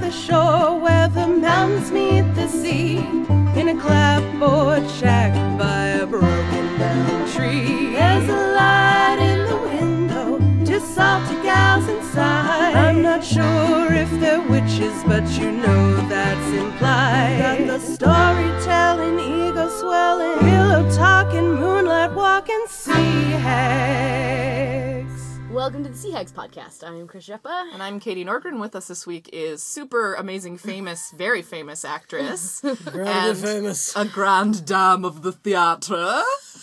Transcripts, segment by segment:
the shore where the mountains meet the sea, in a clapboard shack by a broken down tree. There's a light in the window, two salty gals inside. I'm not sure if they're witches, but you know that's implied. Got the storytelling, ego swelling, pillow talking, moonlight walking, sea hags. Welcome to the Sea Hags podcast. I am Chris Jeppa. And I'm Katie Nordgren. With us this week is super amazing, famous, very famous actress. Grandly famous. A grande dame of the theatre.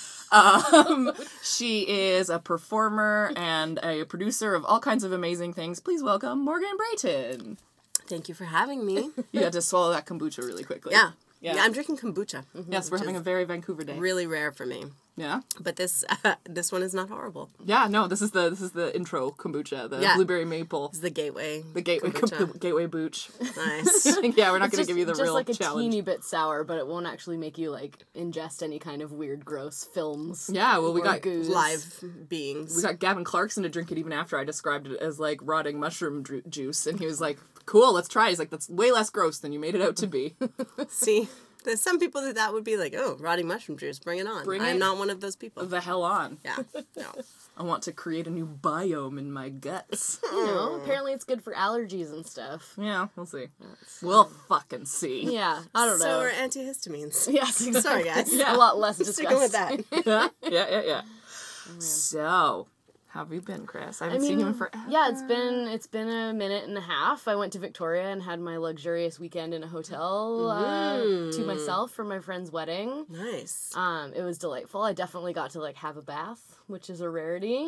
She is a performer and a producer of all kinds of amazing things. Please welcome Morgan Brayton. Thank you for having me. You had to swallow that kombucha really quickly. Yeah, I'm drinking kombucha. Yes, we're having a very Vancouver day. Really rare for me. Yeah. But this one is not horrible. Yeah, no, this is the intro kombucha, the blueberry maple. It's the gateway. The gateway booch. Nice. Yeah, we're not going to give you the real challenge. Just like a challenge. teeny bit sour, but it won't actually make you like ingest any kind of weird, gross films. Yeah, well, we got goose. Live beings. We got Gavin Clarkson to drink it even after I described it as like rotting mushroom juice, and he was like, "Cool, let's try." He's like, "That's way less gross than you made it out to be." See, there's some people that would be like, "Oh, rotting mushroom juice, bring it on." I'm not one of those people. The hell on. Yeah, no. I want to create a new biome in my guts. You know, apparently it's good for allergies and stuff. Yeah, we'll see. We'll fucking see. Yeah, I don't know. So are antihistamines. Yes, exactly. Sorry, guys. A lot less disgusting. Sticking with that. Yeah. So, how have you been, Chris? I haven't seen you in forever. Yeah, it's been a minute and a half. I went to Victoria and had my luxurious weekend in a hotel to myself for my friend's wedding. Nice. It was delightful. I definitely got to like have a bath, which is a rarity.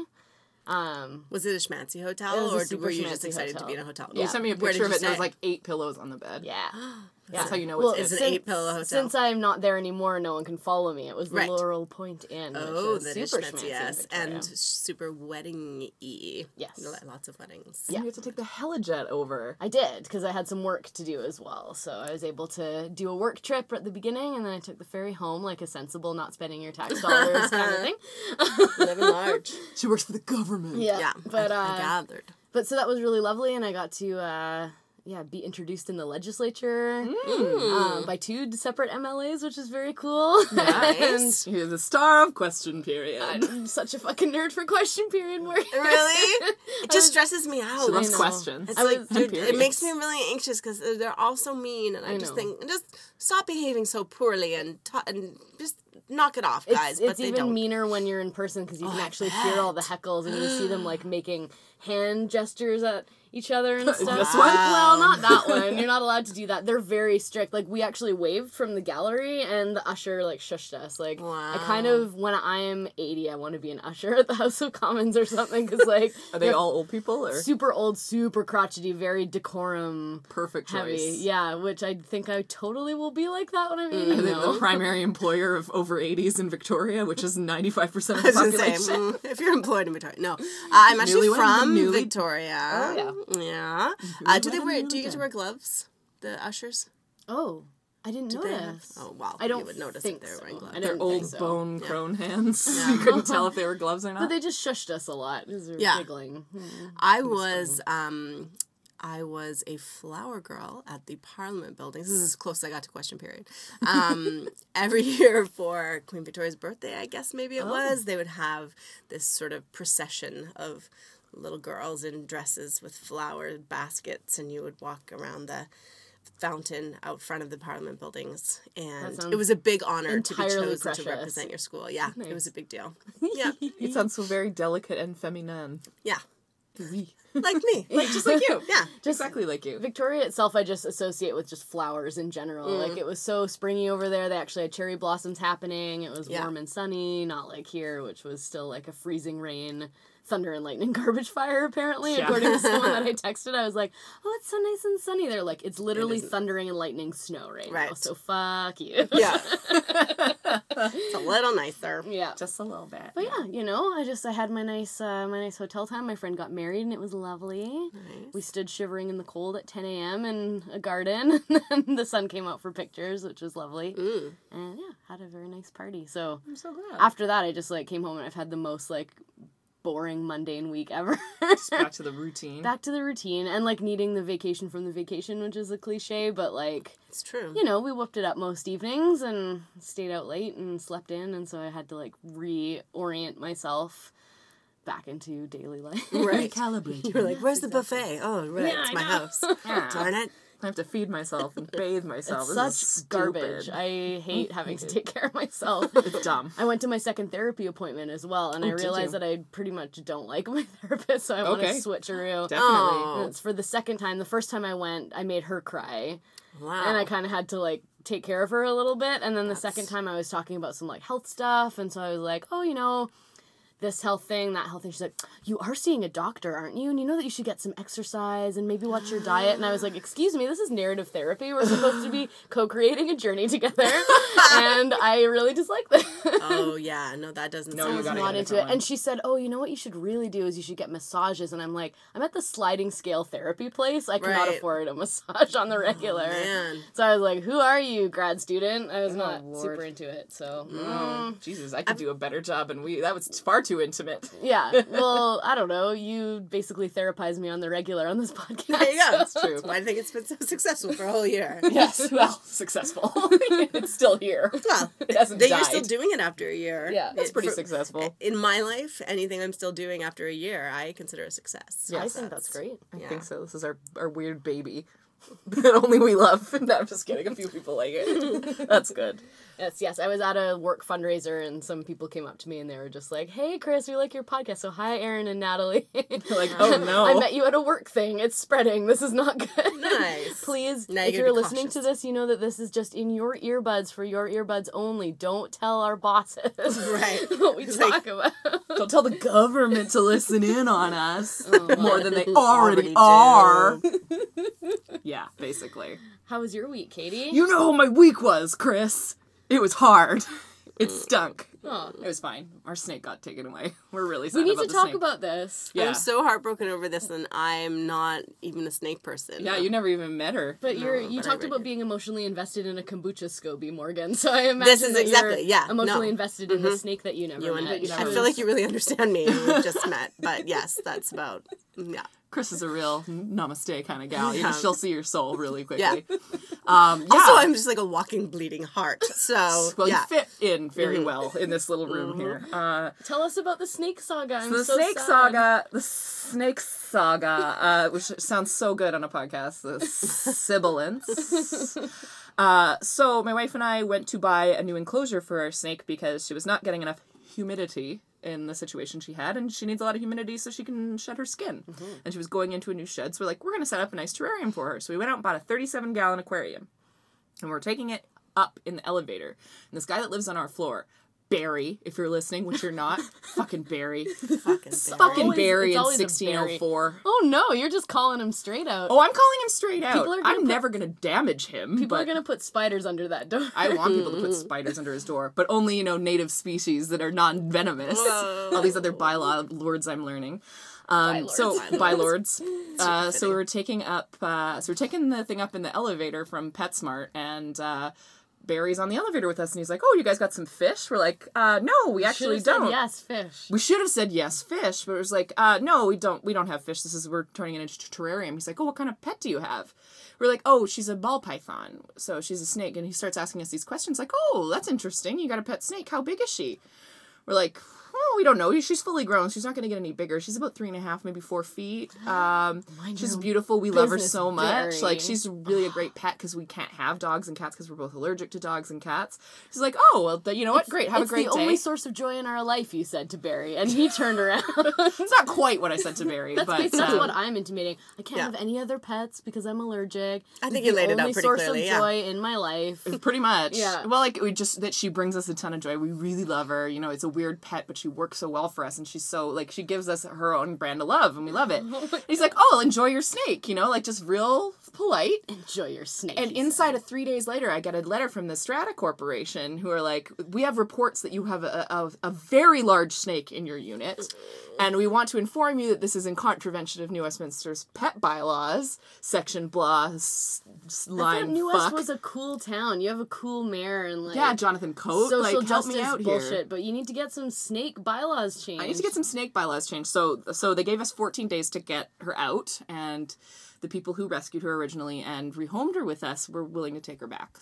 Was it a schmancy hotel, It was a or super were you just schmancy excited to hotel. be in a hotel? You sent me a Where picture did of it, you and there was stay? like 8 pillows on the bed. Yeah. That's how you know Well, it's it's an 8-pillow hotel. Since I'm not there anymore, no one can follow me. It was the Right. Laurel Point Inn, Oh, which that is is super schmancy, schmancy, yes. in Victoria. And super wedding-y. Yes. Lots of weddings. You have to take the helijet over. I did, because I had some work to do as well. So I was able to do a work trip at the beginning, and then I took the ferry home like a sensible, not spending your tax dollars kind of thing. Living large. She works for the government. Yeah, But, I gathered. But so that was really lovely, and I got to, be introduced in the legislature by 2 separate MLAs, which is very cool. Nice. You're the star of Question Period. I'm such a fucking nerd for question period work. Really? It just stresses me out. She loves know. questions. It's I like, was- dude, periods. it makes me really anxious because they're all so mean, and I just know. think, just stop behaving so poorly and just knock it off, guys. It's but they even don't. meaner when you're in person because you can I actually hear all the heckles and you see them like making hand gestures at each other and stuff. This one? Well, not that one. You're not allowed to do that. They're very strict. Like, we actually waved from the gallery and the usher like shushed us. Like, I kind of, when I am 80, I want to be an usher at the House of Commons or something because like Are they all old people or super old, super crotchety, very decorum perfect choice? heavy. Yeah, which I think I totally will be like that when I'm 80. Are they No. the primary employer of over 80s in Victoria, which is 95% of I the was gonna say, population? if you're employed in Victoria, no, I'm actually Newlywed? from Newly- Victoria. Oh, yeah. Do you get to wear gloves? The ushers? Oh, I didn't They notice. have? Oh wow! I don't You would notice think if they were wearing so. gloves. I Their don't old think so. bone crone hands. You couldn't tell if they were gloves or not. But they just shushed us a lot because we were Yeah. giggling. I was a flower girl at the Parliament buildings. This is as close as I got to question period. Every year for Queen Victoria's birthday, I guess maybe it was, they would have this sort of procession of little girls in dresses with flower baskets, and you would walk around the fountain out front of the Parliament buildings, and it was a big honor to be entirely chosen precious. to represent your school. Yeah, it was a big deal. Yeah, You sound so very delicate and feminine. yeah, Oui. like me, Just like you. yeah. Exactly like you. Victoria itself, I just associate with just flowers in general. Like, it was so springy over there. They actually had cherry blossoms happening. It was warm and sunny, not like here, which was still like a freezing rain, thunder and lightning garbage fire, apparently, according to someone that I texted. I was like, oh, it's so nice and sunny. They're like, it's literally thundering and lightning snow right now, Right. so fuck you. Yeah. It's a little nicer. Yeah. Just a little bit. But yeah, you know, I had my nice hotel time. My friend got married and it was lovely. Nice. We stood shivering in the cold at 10 a.m. in a garden, and the sun came out for pictures, which was lovely. And yeah, had a very nice party. So I'm so glad. after that, I just like came home and I've had the most like boring, mundane week ever. Just back to the routine. Back to the routine, and, like, needing the vacation from the vacation, which is a cliche, but, like... It's true. You know, we whooped it up most evenings and stayed out late and slept in, and so I had to, like, reorient myself back into daily life. Right. Recalibrate. You were like, where's the buffet? Oh, right, Yeah, it's I my know. house. Darn it. I have to feed myself and bathe myself. It's This is such stupid. garbage. I hate having to take care of myself. It's dumb. I went to my second therapy appointment as well, and I did realized you? that I pretty much don't like my therapist, so I want to Okay. switcheroo. Definitely. Oh. And it's for the second time. The first time I went, I made her cry, Wow. and I kind of had to, like, take care of her a little bit, and then the second time I was talking about some, like, health stuff, and so I was like, oh, you know... this health thing, that health thing. She's like, you are seeing a doctor, aren't you? And you know that you should get some exercise and maybe watch your diet. And I was like, excuse me, this is narrative therapy. We're supposed to be co-creating a journey together. And I really dislike that. Oh, yeah. No, that doesn't No, I you sound was gotta not get a into different it. And she said, oh, you know what you should really do is you should get massages. And I'm like, I'm at the sliding scale therapy place. I cannot Right. afford a massage on the regular. man. So I was like, who are you, grad student? I was not Lord. super into it. So, Oh, Jesus, I could do a better job, and that was far too intimate. yeah. Well, I don't know. You basically therapize me on the regular on this podcast. There you go. That's true. That's why I think it's been so successful for a whole year. Yes, well, successful. It's still here. Well, It hasn't that died. you're still doing it after a year. Yeah. That's pretty For- successful. In my life, anything I'm still doing after a year, I consider a success. I think that's great. I think so. This is our weird baby that only we love. No, I'm just kidding. A few people like it. That's good. Yes. I was at a work fundraiser and some people came up to me and they were just like, hey, Chris, we like your podcast. So hi, Erin and Natalie. Like, oh no. I met you at a work thing. It's spreading. This is not good. Nice. Please, Now if you gotta you're be listening cautious. to this, you know that this is just in your earbuds for your earbuds only. Don't tell our bosses Right. what we It's talk like- about. Don't tell the government to listen in on us more than they Already already are. do. Yeah, basically. How was your week, Katie? You know how my week was, Chris. It was hard. It stunk. Oh. It was fine. Our snake got taken away. We're really sad We need about to the talk snake. about this. Yeah. I'm so heartbroken over this, and I'm not even a snake person. Yeah, you never even met her. But you but I talked read about it. being emotionally invested in a kombucha SCOBY, Morgan. So I imagine This is that exactly- you're yeah, emotionally no. invested in the snake that you never You met. and I feel like you really understand me. We've just met, but yes, that's about yeah. Chris is a real namaste kind of gal. Yeah. She'll see your soul really quickly. Yeah. Yeah. Also, I'm just like a walking bleeding heart. So well, yeah. you fit in very well in this little room here. Tell us about the snake saga. I'm The so Snake sad. Saga, the Snake Saga, which sounds so good on a podcast, the sibilance. So my wife and I went to buy a new enclosure for our snake because she was not getting enough humidity in the situation she had, and she needs a lot of humidity so she can shed her skin. And she was going into a new shed, so we're like, we're going to set up a nice terrarium for her. So we went out and bought a 37-gallon aquarium, and we're taking it up in the elevator. And this guy that lives on our floor, Barry, if you're listening, which you're not, fucking Barry. Fucking Always- Barry it's in always a 1604. Oh no, you're just calling him straight out. Oh, I'm calling him straight out. People are gonna I'm put- never going to damage him. People but are gonna put spiders under that door. I want people to put spiders under his door, but only, native species that are non-venomous. All these other bylaw words I'm learning. So bylords. So we were taking the thing up in the elevator from PetSmart, and Barry's on the elevator with us, and he's like, "Oh, you guys got some fish?" We're like, "No, we actually Should've said don't." yes, fish. We should have said yes, fish, but it was like, "No, we don't. We don't have fish. We're turning it into a terrarium." He's like, "Oh, what kind of pet do you have?" We're like, "Oh, she's a ball python, so she's a snake." And he starts asking us these questions, like, "Oh, that's interesting. You got a pet snake. How big is she?" We're like, "Oh, we don't know. She's fully grown. She's not going to get any bigger. She's about 3.5, maybe 4 feet. She's beautiful. We love her business, so much. Barry. Like, she's really a great pet because we can't have dogs and cats because we're both allergic to dogs and cats." She's like, "Oh, well, you know what? Great. Have a great It's the day." only source of joy in our life, you said to Barry, and he turned around. It's not quite what I said to Barry, but That's what I'm intimating. I can't Yeah. have any other pets because I'm allergic. I think It's you laid it the out only pretty source clearly, of yeah. joy in my life. pretty much. Yeah. Well, like, that she brings us a ton of joy. We really love her. It's a weird pet, but she works so well for us, and she's so, she gives us her own brand of love, and we love it. And he's like, "Oh, enjoy your snake," just real polite. Enjoy your snake. And inside of 3 days later, I get a letter from the Strata Corporation who are like, we have reports that you have a very large snake in your unit. And we want to inform you that this is in contravention of New Westminster's pet bylaws, section blah, I line thought New fuck. West was a cool town. You have a cool mayor and like Yeah, Jonathan Coate, social like, help justice me out bullshit. here. But you need to get some snake bylaws changed. I need to get some snake bylaws changed. So they gave us 14 days to get her out, and the people who rescued her originally and rehomed her with us were willing to take her back.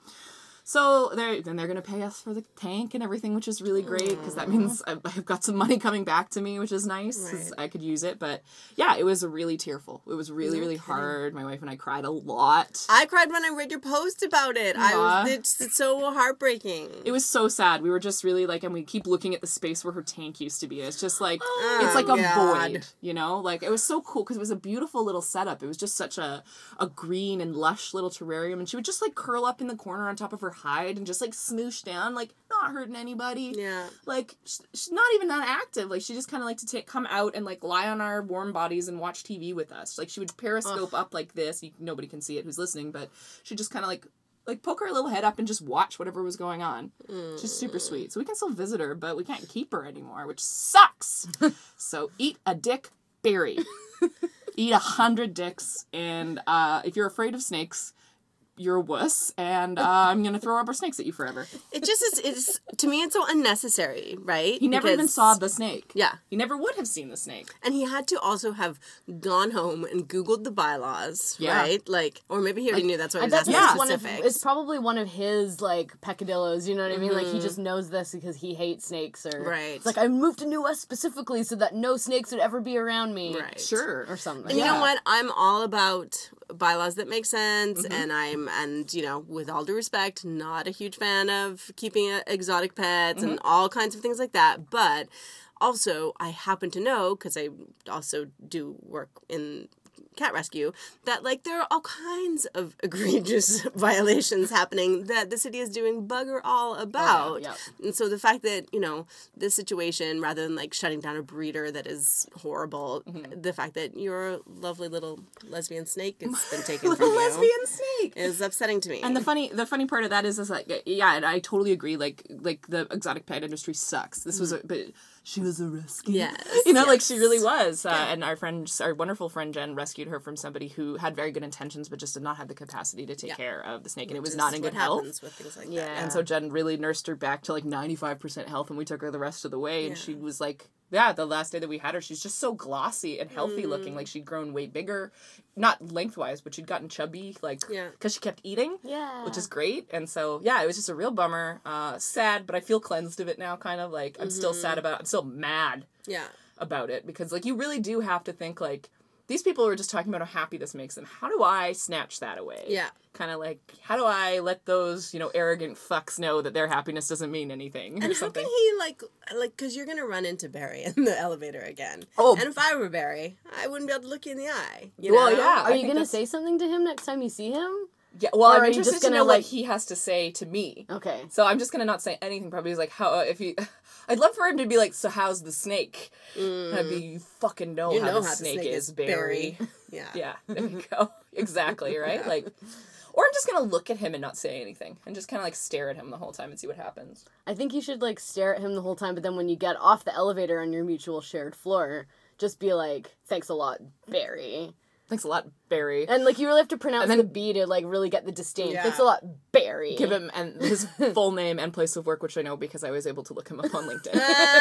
So they're going to pay us for the tank and everything, which is really great because that means I've got some money coming back to me, which is nice because I could use it. But yeah, it was really tearful. It was really, really hard. My wife and I cried a lot. I cried when I read your post about it. It's so heartbreaking. It was so sad. We were just really like, and we keep looking at the space where her tank used to be. It's just like, it's like a void, you know? Like, it was so cool because it was a beautiful little setup. It was just such a green and lush little terrarium. And she would just like curl up in the corner on top of her hide and just like smoosh down, like not hurting anybody. Yeah. Like she's not even that active. Like she just kind of like to come out and like lie on our warm bodies and watch TV with us. Like she would periscope up like this. Nobody can see it who's listening, but she'd just kind of like poke her little head up and just watch whatever was going on. She's super sweet. So we can still visit her, but we can't keep her anymore, which sucks. So eat a dick, Barry. Eat 100 dicks, and if you're afraid of snakes, you're a wuss, and I'm gonna throw rubber snakes at you forever. It just is, it's, to me, it's so unnecessary, right? He never even saw the snake. Yeah. He never would have seen the snake. And he had to also have gone home and Googled the bylaws, right? Like, or maybe he already knew that's why he was asking that's for specifics. it's probably one of his, like, peccadillos, you know what I mean? Like, he just knows this because he hates snakes, or... Right. It's like, I moved to New West specifically so that no snakes would ever be around me. Right. Sure. Or something. And you know what? I'm all about bylaws that make sense, and you know, with all due respect, not a huge fan of keeping exotic pets and all kinds of things like that. But also, I happen to know, because I also do work in cat rescue, that like there are all kinds of egregious violations happening that the city is doing bugger all about. Oh, yeah. And so the fact that, you know, this situation, rather than like shutting down a breeder that is horrible, the fact that your lovely little lesbian snake has been taken from you. Lesbian snake Is upsetting to me. And the funny part of that is like, yeah, and I totally agree. Like the exotic pet industry sucks. This was but she was a rescue. Yes. You know, like she really was. And our wonderful friend Jen rescued her from somebody who had very good intentions but just did not have the capacity to take care of the snake, and it was not in good health. With things like Yeah. that. And so Jen really nursed her back to like 95% health, and we took her the rest of the way, and she was like, yeah, the last day that we had her, she's just so glossy and healthy looking. Like she'd grown way bigger, not lengthwise, but she'd gotten chubby, like, because she kept eating, which is great. And so, yeah, it was just a real bummer. Sad, but I feel cleansed of it now, kind of. Like, I'm still sad about it. I'm still mad about it, because, like, you really do have to think, like, these people are just talking about how happy this makes them. How do I snatch that away? Yeah. Kind of like, how do I let those, you know, arrogant fucks know that their happiness doesn't mean anything? And or something? how can he, like, because you're going to run into Barry in the elevator again. Oh. And if I were Barry, I wouldn't be able to look you in the eye. You Well, know? yeah. Are you going to say something to him next time you see him? Yeah, well, Or I'm are you interested just to gonna, know like- what he has to say to me. Okay. So I'm just gonna not say anything. Probably he's like, how if he, I'd love for him to be like, so how's the snake? And I'd be, you fucking know, You how, know the how snake is, Barry. Yeah. Yeah, there you go. Exactly, right? Like, or I'm just gonna look at him and not say anything, and just kind of like stare at him the whole time and see what happens. I think you should, like, stare at him the whole time, but then when you get off the elevator on your mutual shared floor, just be like, thanks a lot, Barry. Thanks a lot, Barry. And, like, you really have to pronounce And then- the B to, like, really get the disdain. Yeah. Thanks a lot, Barry. Give him and his full name and place of work, which I know because I was able to look him up on LinkedIn.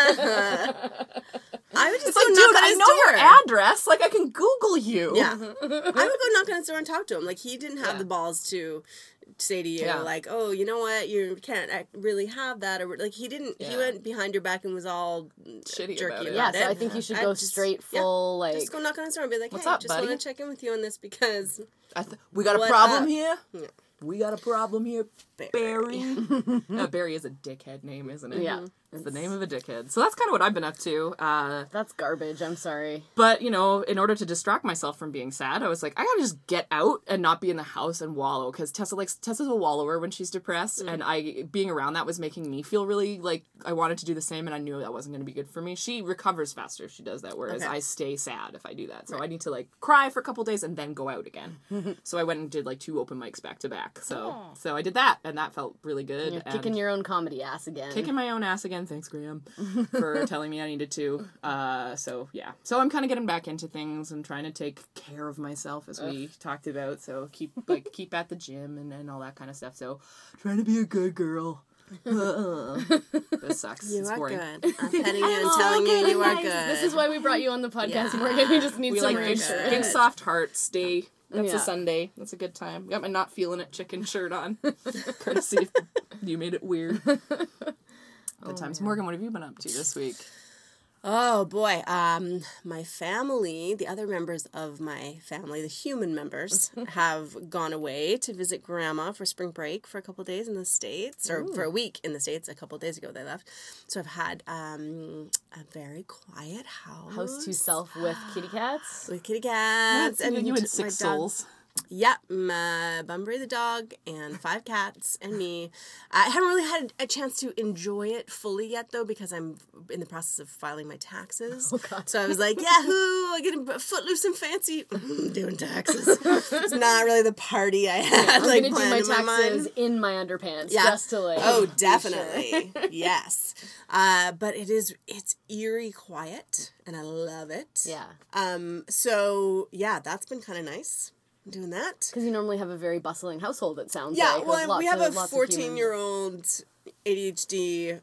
I would just It's go like, knock dude, on I his know door. your address. Like, I can Google you. Yeah. I would go knock on his door and talk to him. Like, he didn't have the balls to say to you, like, oh, you know what, you can't really have that. Or, like, he didn't, he went behind your back and was all Shitty jerky about it. Yeah, about so it. I think you should I'd go just- straight full, like... Just go knock on his door and be like, What's hey, up, just buddy? want to check in with you on this because... We got a What problem up? here? We got a problem here, Barry. No, Barry is a dickhead name, isn't it? Yeah. It's the name of a dickhead. So that's kind of what I've been up to. That's garbage. I'm sorry. But, you know, in order to distract myself from being sad, I was like, I gotta just get out and not be in the house and wallow. Because Tessa's a wallower when she's depressed. And being around that was making me feel really like I wanted to do the same, and I knew that wasn't going to be good for me. She recovers faster if she does that, whereas I stay sad if I do that. So I need to, like, cry for a couple days and then go out again. So I went and did, like, 2 open mics back to back. So I did that, and that felt really good. You're kicking your own comedy ass again. Kicking my own ass again. Thanks, Graham, for telling me I needed to. So yeah. So I'm kind of getting back into things and trying to take care of myself, as we talked about. So keep at the gym and all that kind of stuff. So trying to be a good girl. This sucks. You it's are boring. good. I'm petting you and telling you are good. This is why we brought you on the podcast, Morgan. We just need We some like big reassurance. soft hearts. Day. That's Yeah. a Sunday. That's a good time. Got my not feeling it chicken shirt on. Courtesy if you made it weird. Good times. Morgan, what have you been up to this week? Oh boy, my family, the other members of my family, the human members, have gone away to visit Grandma for spring break for a couple of days in the States, or for a week in the States. A couple of days ago they left. So I've had a very quiet house. House to self with kitty cats. With kitty cats. And you my had 6 dog. souls. Yep, Bunbury the dog and 5 cats and me. I haven't really had a chance to enjoy it fully yet, though, because I'm in the process of filing my taxes. Oh, God. So I was like, yahoo, I get footloose and fancy doing taxes. It's not really the party I had I'm like gonna do planned my in my taxes mind. in my underpants Yeah. just to like. Oh, be definitely. sure. Yes. But it's eerie quiet, and I love it. Yeah. So, yeah, that's been kind of nice. Doing that. Because you normally have a very bustling household, it sounds Yeah, like. well, with we have a lots of human- 14-year-old ADHD,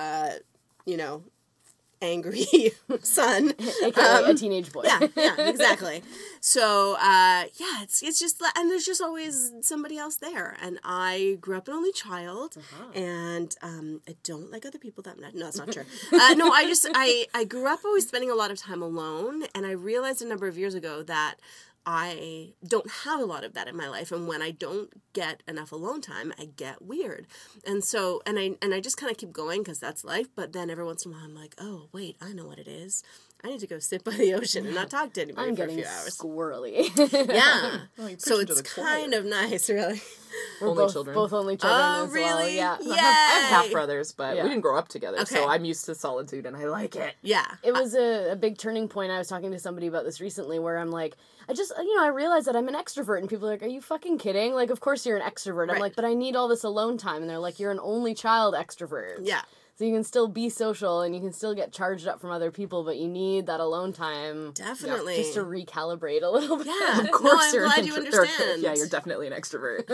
angry son. AKA a teenage boy. Yeah, exactly. So, it's just, and there's just always somebody else there. And I grew up an only child, and I don't like other people that much. No, that's not true. I grew up always spending a lot of time alone, and I realized a number of years ago that I don't have a lot of that in my life, and when I don't get enough alone time, I get weird. And so, and I just kind of keep going because that's life, but then every once in a while I'm like, oh, wait, I know what it is. I need to go sit by the ocean and not talk to anybody I'm for a getting few hours. squirrely. Yeah. you So preach into it's the choir. kind of nice, really. We're Only both, children. both only children Oh, as well. really? Yeah. Yay! I have half brothers, but Yeah. we didn't grow up together, Okay. so I'm used to solitude and I like it. Yeah. It was a big turning point. I was talking to somebody about this recently where I'm like, I realized that I'm an extrovert, and people are like, are you fucking kidding? Like, of course you're an extrovert. I'm Right. like, but I need all this alone time. And they're like, you're an only child extrovert. Yeah. So you can still be social and you can still get charged up from other people, but you need that alone time. Definitely. Just to recalibrate a little bit. Yeah. Of course, I'm you're glad an you intro- understand. Yeah, you're definitely an extrovert.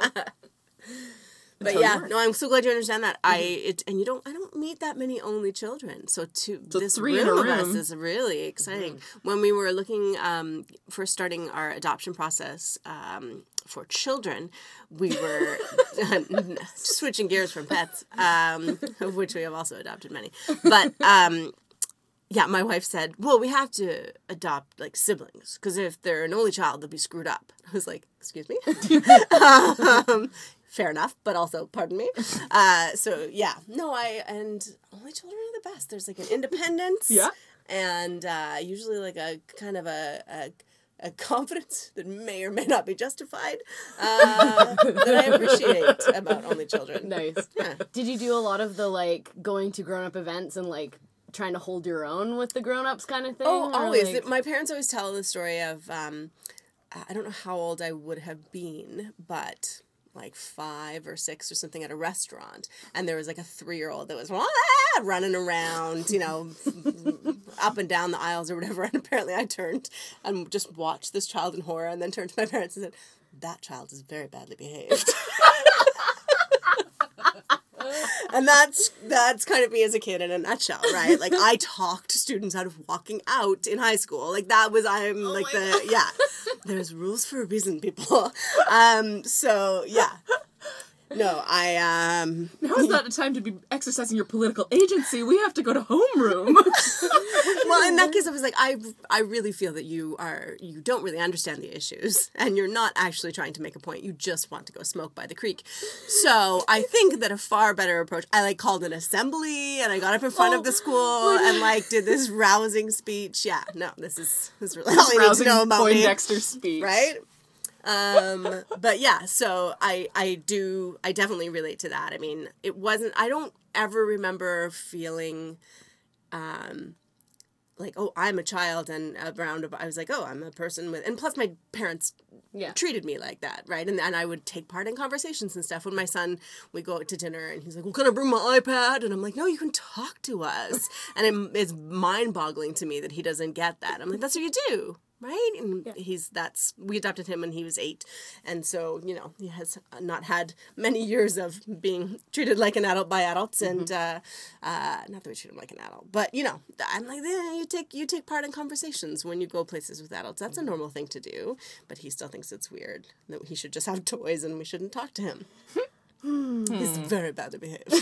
But Until yeah, you weren't. no, I'm so glad you understand that. I don't meet that many only children. So this 3 in a room of us room. is really exciting. When we were looking for starting our adoption process for children, we were switching gears from pets, of which we have also adopted many. But yeah, my wife said, well, we have to adopt, like, siblings, because if they're an only child, they'll be screwed up. I was like, excuse me? Fair enough, but also, pardon me. So, yeah. No, and only children are the best. There's, like, an independence. Yeah. And usually, like, a kind of a confidence that may or may not be justified that I appreciate about only children. Nice. Yeah. Did you do a lot of the, like, going to grown-up events and, like, trying to hold your own with the grown-ups kind of thing? Oh, or, always. like- My parents always tell the story of, I don't know how old I would have been, but like 5 or 6 or something at a restaurant. And there was like a 3-year-old that was running around, up and down the aisles or whatever. And apparently I turned and just watched this child in horror and then turned to my parents and said, that child is very badly behaved. And that's kind of me as a kid in a nutshell, right? Like, I talked students out of walking out in high school. Like, there's rules for a reason, people. So, yeah. No, Now is not the time to be exercising your political agency. We have to go to homeroom. Well, in that case, I was like, I really feel that you don't really understand the issues, and you're not actually trying to make a point. You just want to go smoke by the creek. So I think that a far better approach. I called an assembly, and I got up in front of the school and did this rousing speech. Yeah, no, this is really all you need to know about Poindexter speech, right? But yeah, so I definitely relate to that. I mean, I don't ever remember feeling, oh, I'm a child and I was like, oh, I'm a person with, and plus my parents treated me like that, right? And I would take part in conversations and stuff. When my son, we go out to dinner and he's like, well, can I bring my iPad? And I'm like, no, you can talk to us. And it's mind-boggling to me that he doesn't get that. I'm like, that's what you do. Right? And we adopted him when he was 8. And so, he has not had many years of being treated like an adult by adults. And, not that we treat him like an adult, but, I'm like, you take part in conversations when you go places with adults. That's a normal thing to do. But he still thinks it's weird that he should just have toys and we shouldn't talk to him. He's very badly behaved.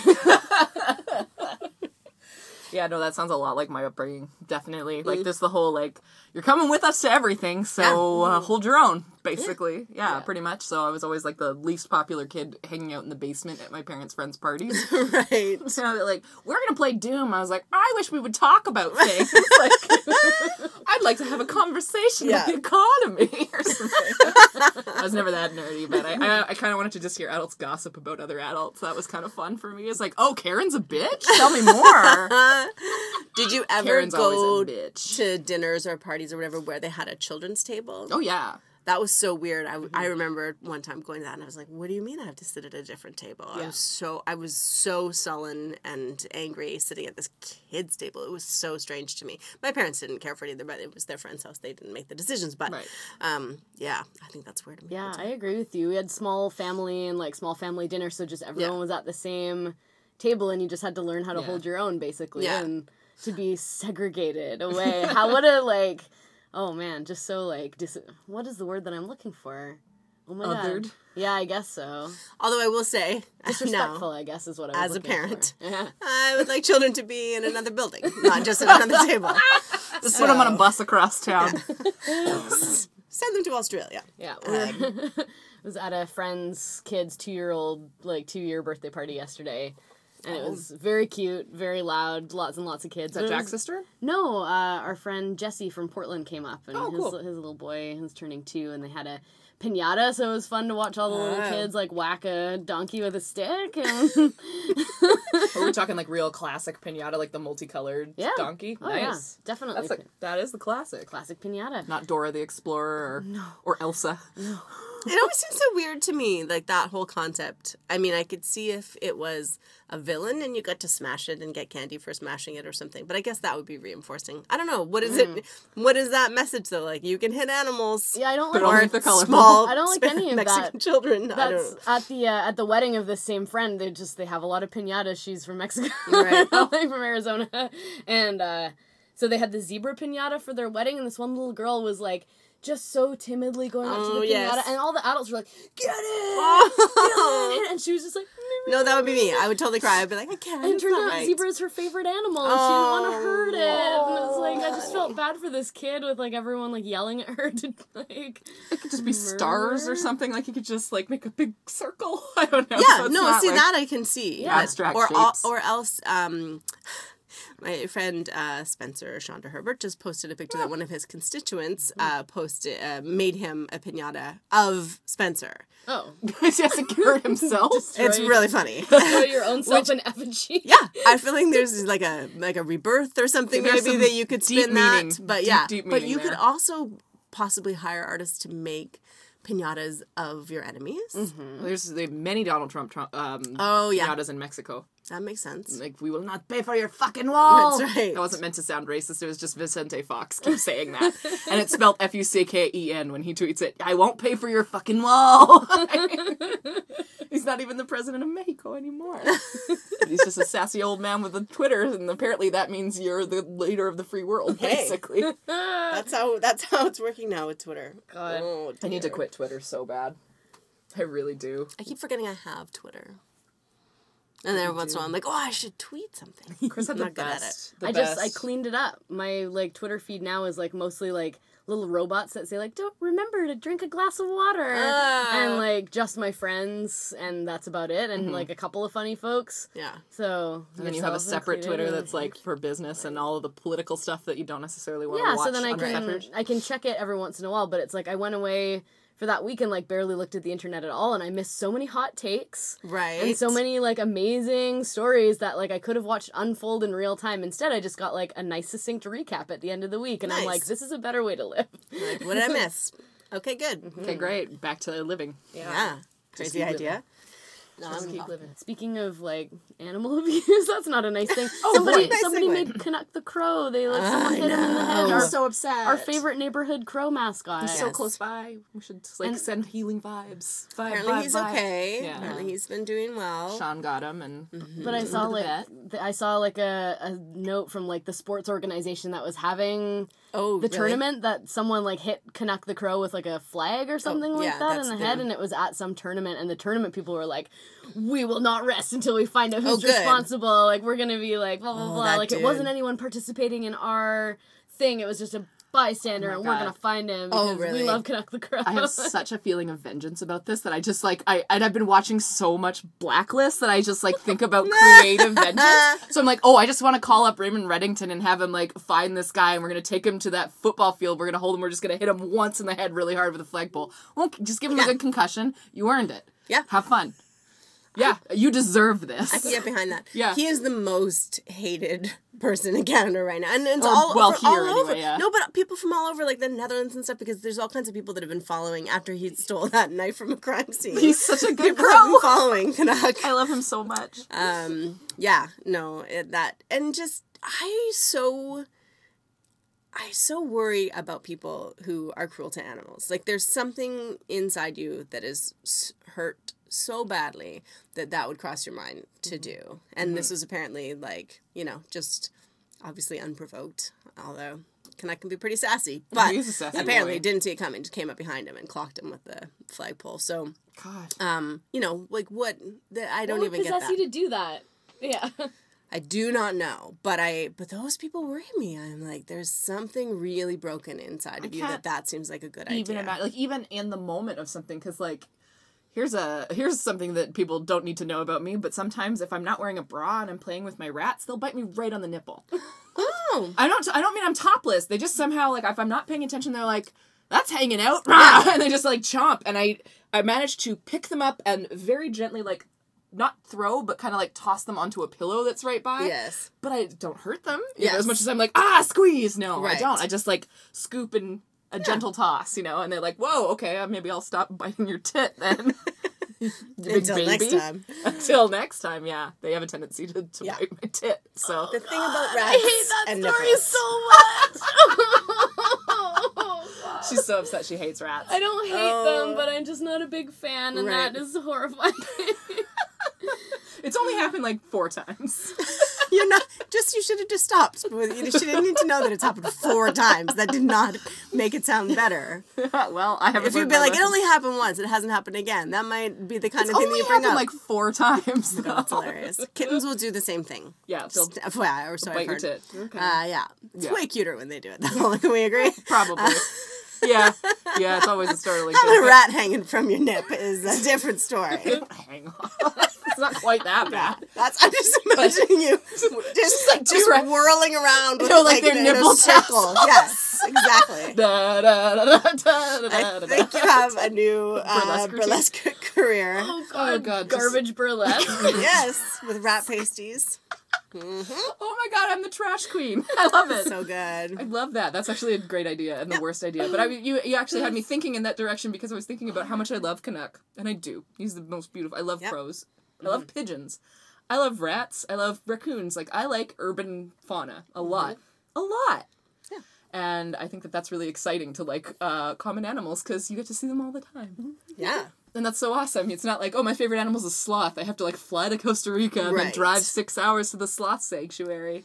Yeah, no, that sounds a lot like my upbringing. Definitely. Like, this the whole, you're coming with us to everything, so hold your own, basically. Yeah, pretty much. So I was always, the least popular kid hanging out in the basement at my parents' friends' parties. Right. So, we're going to play Doom. I was like, I wish we would talk about things. I'd like to have a conversation with the economy or something. I was never that nerdy, but I kind of wanted to just hear adults gossip about other adults. That was kind of fun for me. It's like, oh, Karen's a bitch? Tell me more. Did you ever Karen's go to dinners or parties or whatever where they had a children's table? Oh, yeah. That was so weird. I remember one time going to that and I was like, what do you mean I have to sit at a different table? Yeah. I was so sullen and angry sitting at this kid's table. It was so strange to me. My parents didn't care for it either, but it was their friend's house. They didn't make the decisions. But, yeah, I think that's weird to me. Yeah, I agree with you. We had small family and, small family dinner, so just everyone was at the same table and you just had to learn how to hold your own, basically, and to be segregated away. How would it, oh man, just so what is the word that I'm looking for? Oh my Othered. God. Yeah, I guess so. Although I will say, disrespectful, I guess, is what I was as a parent, yeah. I would like children to be in another building, not just at another table. Just put them on a bus across town. Send them to Australia. Yeah. I was at a friend's kid's 2-year birthday party yesterday. And it was very cute, very loud, lots and lots of kids. Is that Jack's sister? No, our friend Jesse from Portland came up, and cool. his little boy was turning 2, and they had a piñata, so it was fun to watch all the little kids whack a donkey with a stick. And Are we talking real classic piñata, the multicolored donkey? Oh, nice. Yeah, definitely. That is the classic. Classic piñata. Not Dora the Explorer or Elsa. No. It always seems so weird to me, that whole concept. I mean, I could see if it was a villain and you got to smash it and get candy for smashing it or something, but I guess that would be reinforcing. I don't know. What is it? What is that message, though? You can hit animals. Yeah, I don't but only if they're colorful. Small I don't like any of Mexican that. children. That's at the wedding of this same friend. They have a lot of piñatas. She's from Mexico, right? I'm from Arizona, and so they had the zebra piñata for their wedding, and this one little girl was just so timidly going up to the piñata, and all the adults were like, get it! Get it! And she was just like, no, that would be me. I would totally cry. I'd be like, I can't. And it turned out zebra is her favorite animal, and she didn't want to hurt it. And it was I just felt bad for this kid with everyone yelling at her to It could just be stars or something. You could just make a big circle. I don't know. Yeah, so no, see that I can see. Yeah. Abstract shapes. Or else, my friend Spencer Shonda Herbert just posted a picture that one of his constituents made him a piñata of Spencer. Oh. He has to cure it himself. It's really funny. Throw your own self in effigy. Yeah, I feel like there's a rebirth or something maybe that you could spin that. But deep but you could also possibly hire artists to make piñatas of your enemies. Mm-hmm. There's many Donald Trump piñatas in Mexico. That makes sense. We will not pay for your fucking wall. That's right. That wasn't meant to sound racist. It was just Vicente Fox keeps saying that. And it's spelled Fucken when he tweets it. I won't pay for your fucking wall. He's not even the president of Mexico anymore. He's just a sassy old man with a Twitter, and apparently that means you're the leader of the free world, basically. That's how it's working now with Twitter. God. Oh, I need to quit Twitter so bad. I really do. I keep forgetting I have Twitter. And then every once in a while I'm like, oh, I should tweet something. Chris had I'm the not good at best. it. I cleaned it up. My like Twitter feed now is like mostly like little robots that say like, don't remember to drink a glass of water, and like just my friends, and that's about it, and like a couple of funny folks. Yeah. So And then you have a separate Twitter that's like for business and all of the political stuff that you don't necessarily want to watch. So then I can check it every once in a while, but it's like I went away for that week and like barely looked at the internet at all, and I missed so many hot takes. Right. And so many like amazing stories that like I could have watched unfold in real time. Instead, I just got like a nice succinct recap at the end of the week, and I'm like, this is a better way to live. Like, what did I miss? Okay, good. Okay, great. Back to living. Yeah. Crazy idea. No, Just I'm keep not. living. Speaking of like animal abuse, that's not a nice thing. boy. Somebody Nice made segue. Canuck the crow. They like someone hit him in the head. I'm Our, so upset. our favorite neighborhood crow mascot. He's so Yes. close by. We should like And- send healing vibes. Apparently he's okay. Yeah. Apparently he's been doing well. Sean got him, and But I saw the like vet. I saw like a note from like the sports organization that was having Oh, the really? tournament that someone like hit Canuck the crow with like a flag or something like yeah, that in that's the the- head, and it was at some tournament, and the tournament people were like, we will not rest until we find out who's good. responsible. Like we're gonna be like blah blah Oh, blah. that Like it dude. wasn't anyone participating in our thing. It was just a bystander, and we're God. gonna find him Oh, because really? we love Canuck the crow. I have such a feeling of vengeance about this that I just like I've been watching so much Blacklist that I just like think about creative vengeance. So I'm like, oh, I just want to call up Raymond Reddington and have him like find this guy, and we're gonna take him to that football field. We're gonna hold him. We're just gonna hit him once in the head really hard with a flagpole. Well, just give him a good concussion. You earned it. Yeah. Have fun. Yeah, you deserve this. I can get behind that. Yeah. He is the most hated person in Canada right now. And it's Or, all, well, for- all here over. anyway, yeah. No, but people from all over, like the Netherlands and stuff, because there's all kinds of people that have been following after he stole that knife from a crime scene. He's such a good People have been pro. following Canuck. I love him so much. Yeah, no, that, and just, I so worry about people who are cruel to animals. Like, there's something inside you that is hurt so badly that would cross your mind to do. And this was apparently, like, you know, just obviously unprovoked, although Canuck can be pretty sassy. But He's a sassy apparently boy. didn't see it coming, just came up behind him and clocked him with the flagpole. So, God. you know, like, I don't What even would get possess that. you to do that? Yeah. I do not know, but those people worry me. I'm like, there's something really broken inside of you can't that seems like a good Even idea. like even in the moment of something, because like here's something that people don't need to know about me, but sometimes if I'm not wearing a bra and I'm playing with my rats, they'll bite me right on the nipple. Oh, I don't mean I'm topless. They just somehow, like, if I'm not paying attention, they're like, that's hanging out, and they just like chomp, and I managed to pick them up and very gently, like, not throw, but kind of like toss them onto a pillow that's right by. yes. But I don't hurt them. You know, Yes. as much as I'm like, squeeze. No, I Right. don't. I just like scoop and a gentle toss, you know, and they're like, whoa, okay, maybe I'll stop biting your tit then. You big Until next baby. time. Until next time, yeah. They have a tendency to Yeah. bite my tit, so. The thing about rats I hate that and story nipples. so much. She's so upset she hates rats. I don't hate Oh. them, but I'm just not a big fan, and Right. that is horrifying. It's only happened like 4 times. You're not, you should have just stopped. You didn't need to know that it's happened 4 times. That did not make it sound better. Well, I haven't If you'd learned be my like, it lesson. only happened once, it hasn't happened again, that might be the kind It's of thing that only you bring happened up. like 4 times, though. That's hilarious. Kittens will do the same thing. Yeah, they'll FYI, or so bite I've your heard. tit. Okay. Yeah. It's Yeah. way cuter when they do it, though. Can we agree? Probably. Yeah, it's always a startling Having thing. a rat hanging from your nip is a different story. Hang on. It's not quite that bad. I'm just imagining you just rats. whirling around with like their in a nipple circle. Yes, exactly. Da, da, da, da, da, da, I da, think you have a new Burlesque routine. burlesque career. Oh, God. Garbage burlesque. Yes, with rat pasties. Oh my God, I'm the trash queen. I love it. So good. I love that. That's actually a great idea and the worst idea. But you actually had me thinking in that direction because I was thinking about how much I love Canuck. And I do. He's the most beautiful. I love crows. I love pigeons. I love rats. I love raccoons. Like, I like urban fauna a lot. A lot. Yeah. And I think that that's really exciting to like common animals because you get to see them all the time. Yeah. And that's so awesome. It's not like, oh, my favorite animal is a sloth. I have to like fly to Costa Rica and then Right. drive 6 hours to the sloth sanctuary.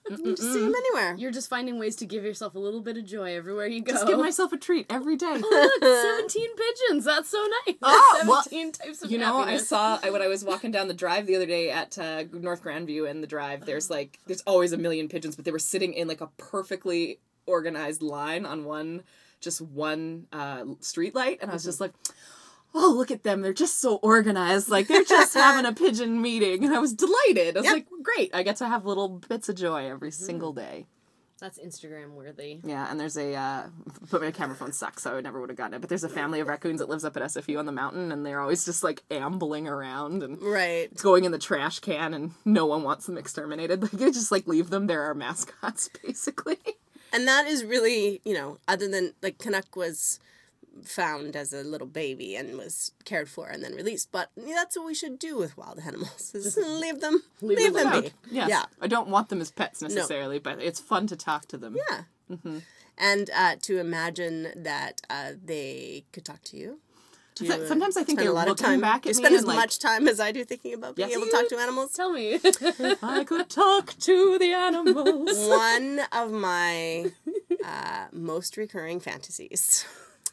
You can just see them anywhere. You're just finding ways to give yourself a little bit of joy everywhere you go. Just give myself a treat every day. Oh, look, 17 pigeons. That's so nice. Oh, 17 types of You know, happiness. when I was walking down the drive the other day at North Grandview and the drive, there's always a million pigeons, but they were sitting in like a perfectly organized line on one street light, and I was just like, oh, look at them. They're just so organized. Like, they're just having a pigeon meeting. And I was delighted. I was like, great. I get to have little bits of joy every single day. That's Instagram worthy. Yeah, and there's but my camera phone sucks, so I never would have gotten it. But there's a family of raccoons that lives up at SFU on the mountain, and they're always just, like, ambling around and going in the trash can, and no one wants them exterminated. Like, they just, like, leave them. They're our mascots, basically. And that is really, other than, like, Canuck was found as a little baby and was cared for and then released. But that's what we should do with wild animals. Is leave them be. Yes. Yeah. I don't want them as pets necessarily, but it's fun to talk to them. Yeah. Mm-hmm. And to imagine that they could talk to you. Sometimes I think they're looking back at me. You spend as much time as I do thinking about being able to talk to animals. Tell me. If I could talk to the animals. One of my most recurring fantasies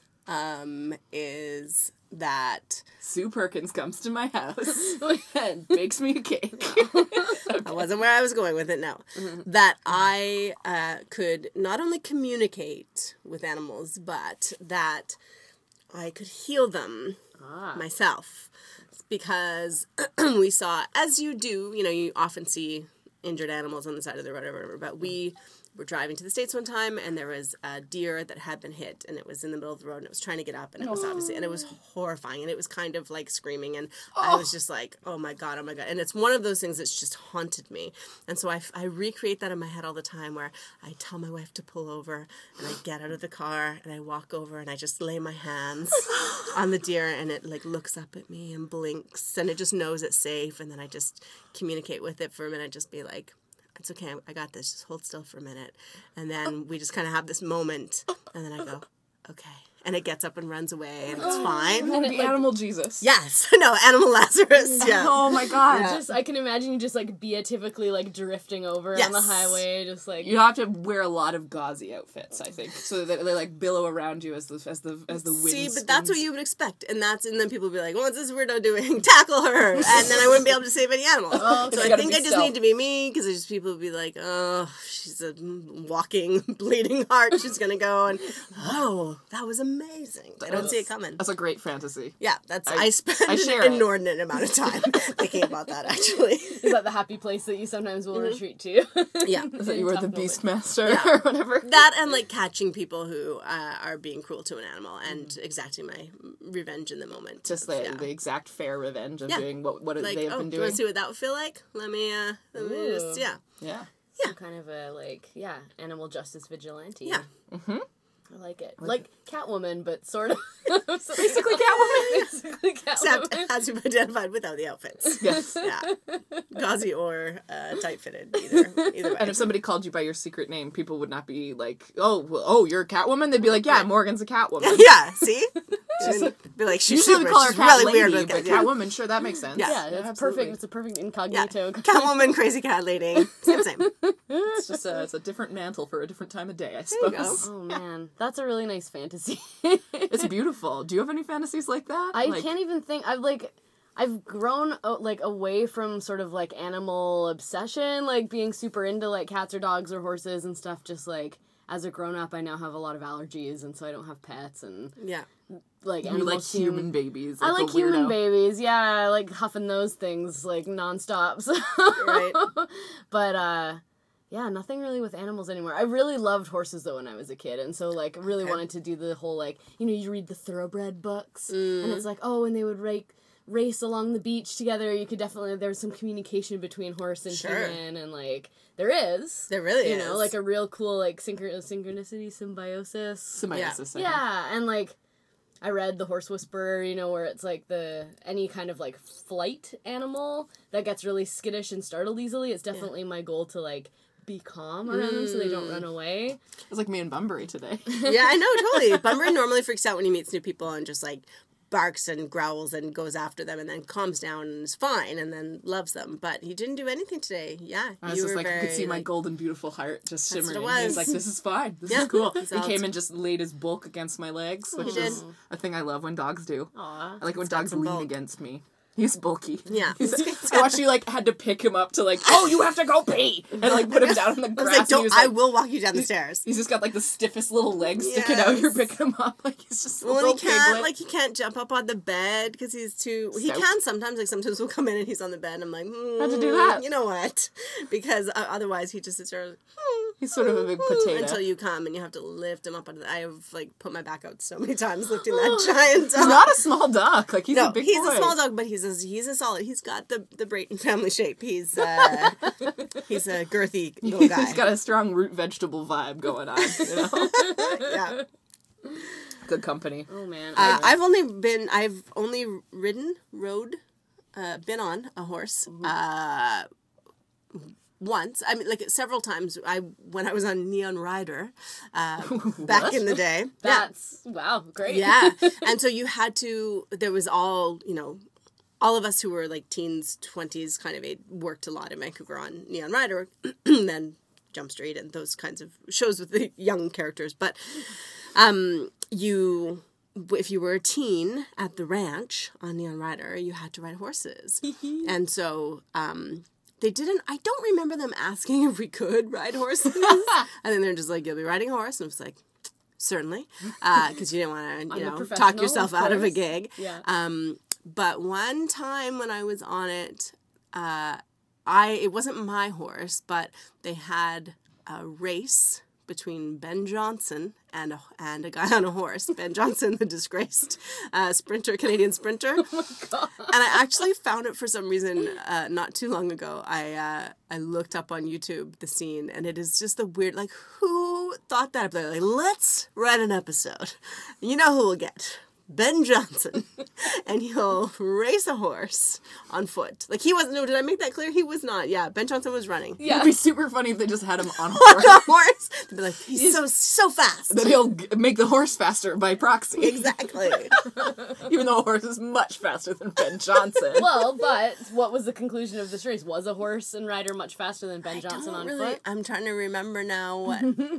is that Sue Perkins comes to my house and bakes me a cake. That wasn't where I was going with it, no. That I could not only communicate with animals, but that I could heal them myself. Because we saw, as you do, you often see injured animals on the side of the road or whatever, but we were driving to the States one time, and there was a deer that had been hit, and it was in the middle of the road, and it was trying to get up, and it was obviously, and it was horrifying, and it was kind of like screaming, and I was just like, oh my god, and it's one of those things that's just haunted me, and so I recreate that in my head all the time, where I tell my wife to pull over, and I get out of the car, and I walk over, and I just lay my hands on the deer, and it like looks up at me and blinks, and it just knows it's safe, and then I just communicate with it for a minute, just be like, it's okay, I got this, just hold still for a minute. And then we just kind of have this moment, and then I go, okay. And it gets up and runs away, and it's fine. And the animal Jesus. Yes. No, Animal Lazarus. Yeah. Oh my god. Yeah. I can imagine you just like beatively like drifting over on the highway, just like you have to wear a lot of gauzy outfits, I think, so that they like billow around you as the wind. See, but that's what you would expect, and then people would be like, "What's this weirdo doing? Tackle her!" And then I wouldn't be able to save any animals. So I think I just need to be me, because people would be like, "Oh, she's a walking, bleeding heart. She's gonna go," and that was amazing. I don't see it coming. That's a great fantasy. Yeah, I spend an inordinate amount of time thinking about that, actually. Is that the happy place that you sometimes will retreat to? Yeah. Is that you were the Beastmaster or whatever? That and, like, catching people who are being cruel to an animal and exacting my revenge in the moment. Just the exact fair revenge of doing what they have been doing. Do you want to see what that would feel like? Let me just, Yeah. Some kind of animal justice vigilante. Yeah. Mm-hmm. I like it. Like Catwoman, but sort of. Basically Catwoman. Except as you've identified without the outfits. Yes. Yeah. Gauzy or tight-fitted, either way. And if somebody called you by your secret name, people would not be like, oh, you're a Catwoman? They'd be like, yeah, Morgan's a Catwoman. Yeah, see? Be like, she's usually call her she's Cat really Lady, weird but Catwoman, sure, that makes sense. Yeah, it's perfect. It's a perfect incognito. Yeah. Catwoman, crazy cat lady. Same. It's just it's a different mantle for a different time of day, I suppose. Oh man, that's a really nice fantasy. It's beautiful. Do you have any fantasies like that? I can't even think. I've grown away from sort of like animal obsession, like being super into like cats or dogs or horses and stuff. Just like as a grown up, I now have a lot of allergies, and so I don't have pets and like you like human babies. I like human babies. Yeah, I like huffing those things like nonstop. So. Right. But yeah, nothing really with animals anymore. I really loved horses, though, when I was a kid. And so, like, really wanted to do the whole, like, you read the thoroughbred books. And it's like, and they would race along the beach together. You could definitely, there's some communication between horse and human. And, like, there is. There really is. You know, like a real cool, like, synchronicity, symbiosis. Symbiosis. Yeah, and, like, I read The Horse Whisperer, where it's like any kind of like flight animal that gets really skittish and startled easily. It's definitely my goal to like be calm around them so they don't run away. It's like me and Bunbury today. Yeah, I know, totally. Bunbury normally freaks out when he meets new people and just like barks and growls and goes after them and then calms down and is fine and then loves them. But he didn't do anything today. Yeah, I was just like, I could see my golden, beautiful heart just That's shimmering. what it He was was. like, this is fine. This is cool. He all- came and just laid his bulk against my legs, which did. is a thing I love when dogs do. Aw. I like when got dogs some lean bulk. against me. He's bulky. Yeah. I watched you like had to pick him up to like, oh, you have to go pee, and like put him down on the I grass. was like, and he was I will walk you down the stairs. He's just got like the stiffest little legs sticking out. Yes. You're picking him up like he's just a Well, little he can't, piglet. like, he can't jump up on the bed because he's too... He Stout. can sometimes, like, sometimes we'll come in and he's on the bed and I'm like, How'd you do that? You know what? Because otherwise he just sits there like, He's sort of a big potato. until you come and you have to lift him up. I have, like, put my back out so many times lifting that giant dog. He's not a small duck. Like he's No, a big he's boy. a small dog, but he's a solid. He's got the Brayton family shape. He's a girthy little guy. He's got a strong root vegetable vibe going on. You know? Yeah. Good company. Oh man. I've only been on a horse. Once. I mean, like, several times. When I was on Neon Rider, back in the day. That's wow, great. Yeah. And so you had to, there was all of us who were like teens, 20s kind of age, worked a lot in Vancouver on Neon Rider, then Jump Street and those kinds of shows with the young characters. But if you were a teen at the ranch on Neon Rider, you had to ride horses. And so they didn't, I don't remember them asking if we could ride horses. And then they're just like, you'll be riding a horse. And I was like, certainly. Because you didn't want to, talk professional, yourself of out of a course. gig. Yeah. But one time when I was on it, it wasn't my horse, but they had a race between Ben Johnson and a guy on a horse. Ben Johnson, the disgraced Canadian sprinter. Oh my God. And I actually found it for some reason not too long ago. I looked up on YouTube the scene, and it is just the weird, like, who thought that up there? Like, let's write an episode. You know who we'll get? Ben Johnson, and he'll race a horse on foot. Like, he wasn't, no, did I make that clear? He was not. Yeah, Ben Johnson was running. Yeah. It'd be super funny if they just had him on a On horse. a horse. They'd be like, he's so fast. Then he'll make the horse faster by proxy. Exactly. Even though a horse is much faster than Ben Johnson. Well, but what was the conclusion of this race? Was a horse and rider much faster than Ben Johnson on foot? I'm trying to remember now what.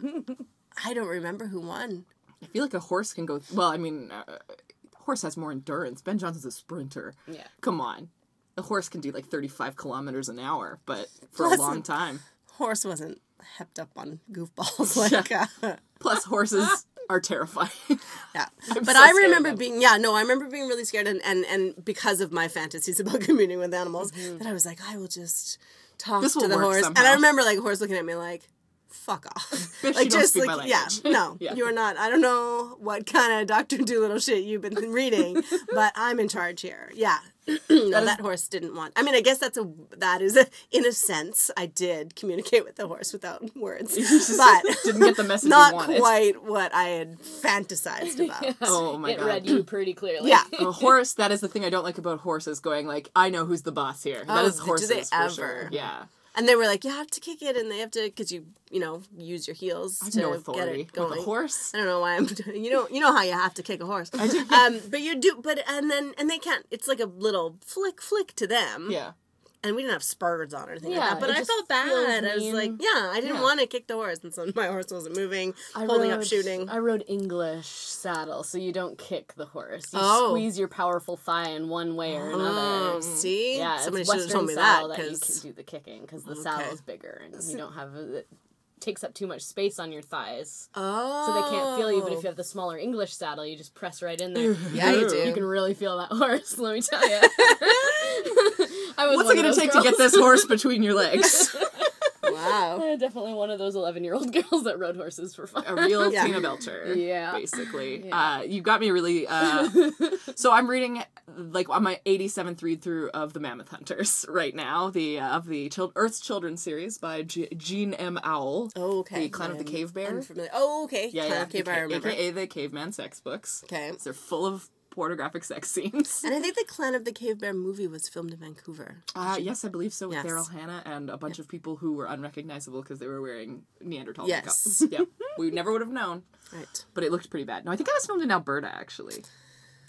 I don't remember who won. I feel like a horse can go... Well, I mean, horse has more endurance. Ben Johnson's a sprinter. Yeah. Come on. A horse can do like 35 kilometers an hour, but for a Plus, long time. Horse wasn't hepped up on goofballs like... Plus, horses are terrifying. Yeah. I'm But so I scared remember of them. I remember being really scared and because of my fantasies about communing with animals, that I was like, I will just talk This to will the work horse. somehow. And I remember like a horse looking at me like, fuck off. Bitch, like you don't speak my yeah, language. no, Yeah. you are not. I don't know what kind of Dr. Dolittle shit you've been reading, but I'm in charge here. Yeah. No, that horse didn't want. I mean, I guess in a sense, I did communicate with the horse without words, but Didn't get the message not you wanted. quite what I had fantasized about. Oh my It God. read you pretty clearly. Yeah. A horse, that is the thing I don't like about horses going like, I know who's the boss here. That Oh, is do horses they for ever? sure. Yeah. And they were like, you have to kick it, and they have to, because you use your heels I have to no get authority. it going. With a horse? I don't know why I'm. You know how you have to kick a horse. But you do. But and they can't. It's like a little flick to them. Yeah. And we didn't have spurs on or anything like Yeah, that. But it I just felt bad. feels I was mean. like, I didn't Yeah. want to kick the horse, and so my horse wasn't moving, I holding up rode- shooting. I rode English saddle, so you don't kick the horse. You Oh. squeeze your powerful thigh in one way or another. See, Yeah, somebody it's should have Western told me saddle that that you can because do the kicking because the saddle Okay. is bigger and you don't have it takes up too much space on your thighs, oh, so they can't feel you. But if you have the smaller English saddle, you just press right in there. yeah, you do. You can really feel that horse. Let me tell you. I was What's one it of going those to take to get girls. this horse between your legs? Wow. Definitely one of those 11-year-old girls that rode horses for fun. A real Yeah. Tina Belcher. Yeah. Basically. Yeah. You got me really... So I'm reading, like, on my 87th read-through of The Mammoth Hunters right now, of the Earth's Children series by Jean M. Owl. Oh, okay. The Clan of the Cave Bear. Unfamiliar. Oh, okay. Yeah, Clan of Cave Bear, I remember. AKA the Caveman sex books. Okay. They're full of pornographic sex scenes. And I think the Clan of the Cave Bear movie was filmed in Vancouver. Yes, I believe so, with Yes. Daryl Hannah and a bunch of people who were unrecognizable because they were wearing Neanderthal Yes. makeup. Yeah, we never would have known, Right. but it looked pretty bad. No, I think that was filmed in Alberta, actually.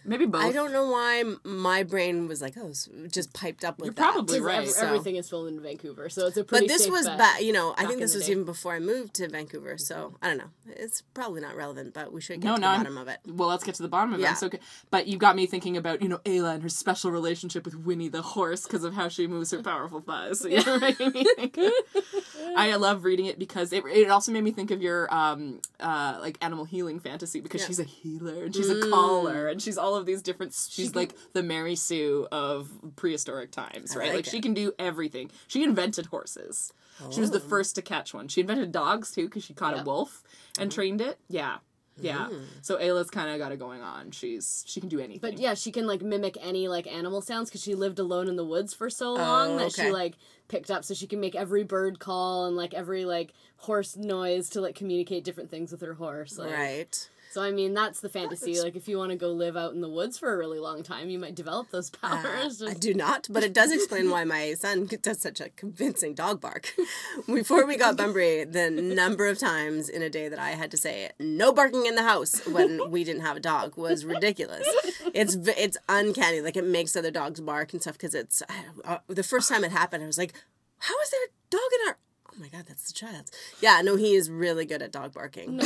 Maybe both. I don't know why my brain was like, oh, just piped up with You're that. probably right. Everything is filmed in Vancouver, so it's a pretty But this safe was bet. back, I think in this the was day. even before I moved to Vancouver, so I don't know. It's probably not relevant, but we should get to the I'm- bottom of it. Well, let's get to the bottom of it. Yeah. I'm so good. But you got me thinking about, Ayla and her special relationship with Winnie the horse because of how she moves her powerful thighs. So you're making me think. I love reading it because it also made me think of your like animal healing fantasy because she's a healer and she's a caller and she's all of these different. She's like the Mary Sue of prehistoric times, right? Like she can do everything. She invented horses. She was the first to catch one. She invented dogs too because she caught a wolf and trained it. Yeah. Yeah. So Ayla's kind of got it going on. She can do anything. But yeah, she can like mimic any like animal sounds because she lived alone in the woods for so long that she like picked up, so she can make every bird call and like every like horse noise to like communicate different things with her horse. Like. Right. So I mean, that's the fantasy. Like if you want to go live out in the woods for a really long time, you might develop those powers. I do not, but it does explain why my son does such a convincing dog bark. Before we got Bunbury, the number of times in a day that I had to say no barking in the house when we didn't have a dog was ridiculous. It's uncanny. Like it makes other dogs bark and stuff because it's the first time it happened, I was like, how is there a dog in our? Oh my god, that's the child's. Yeah, no, he is really good at dog barking.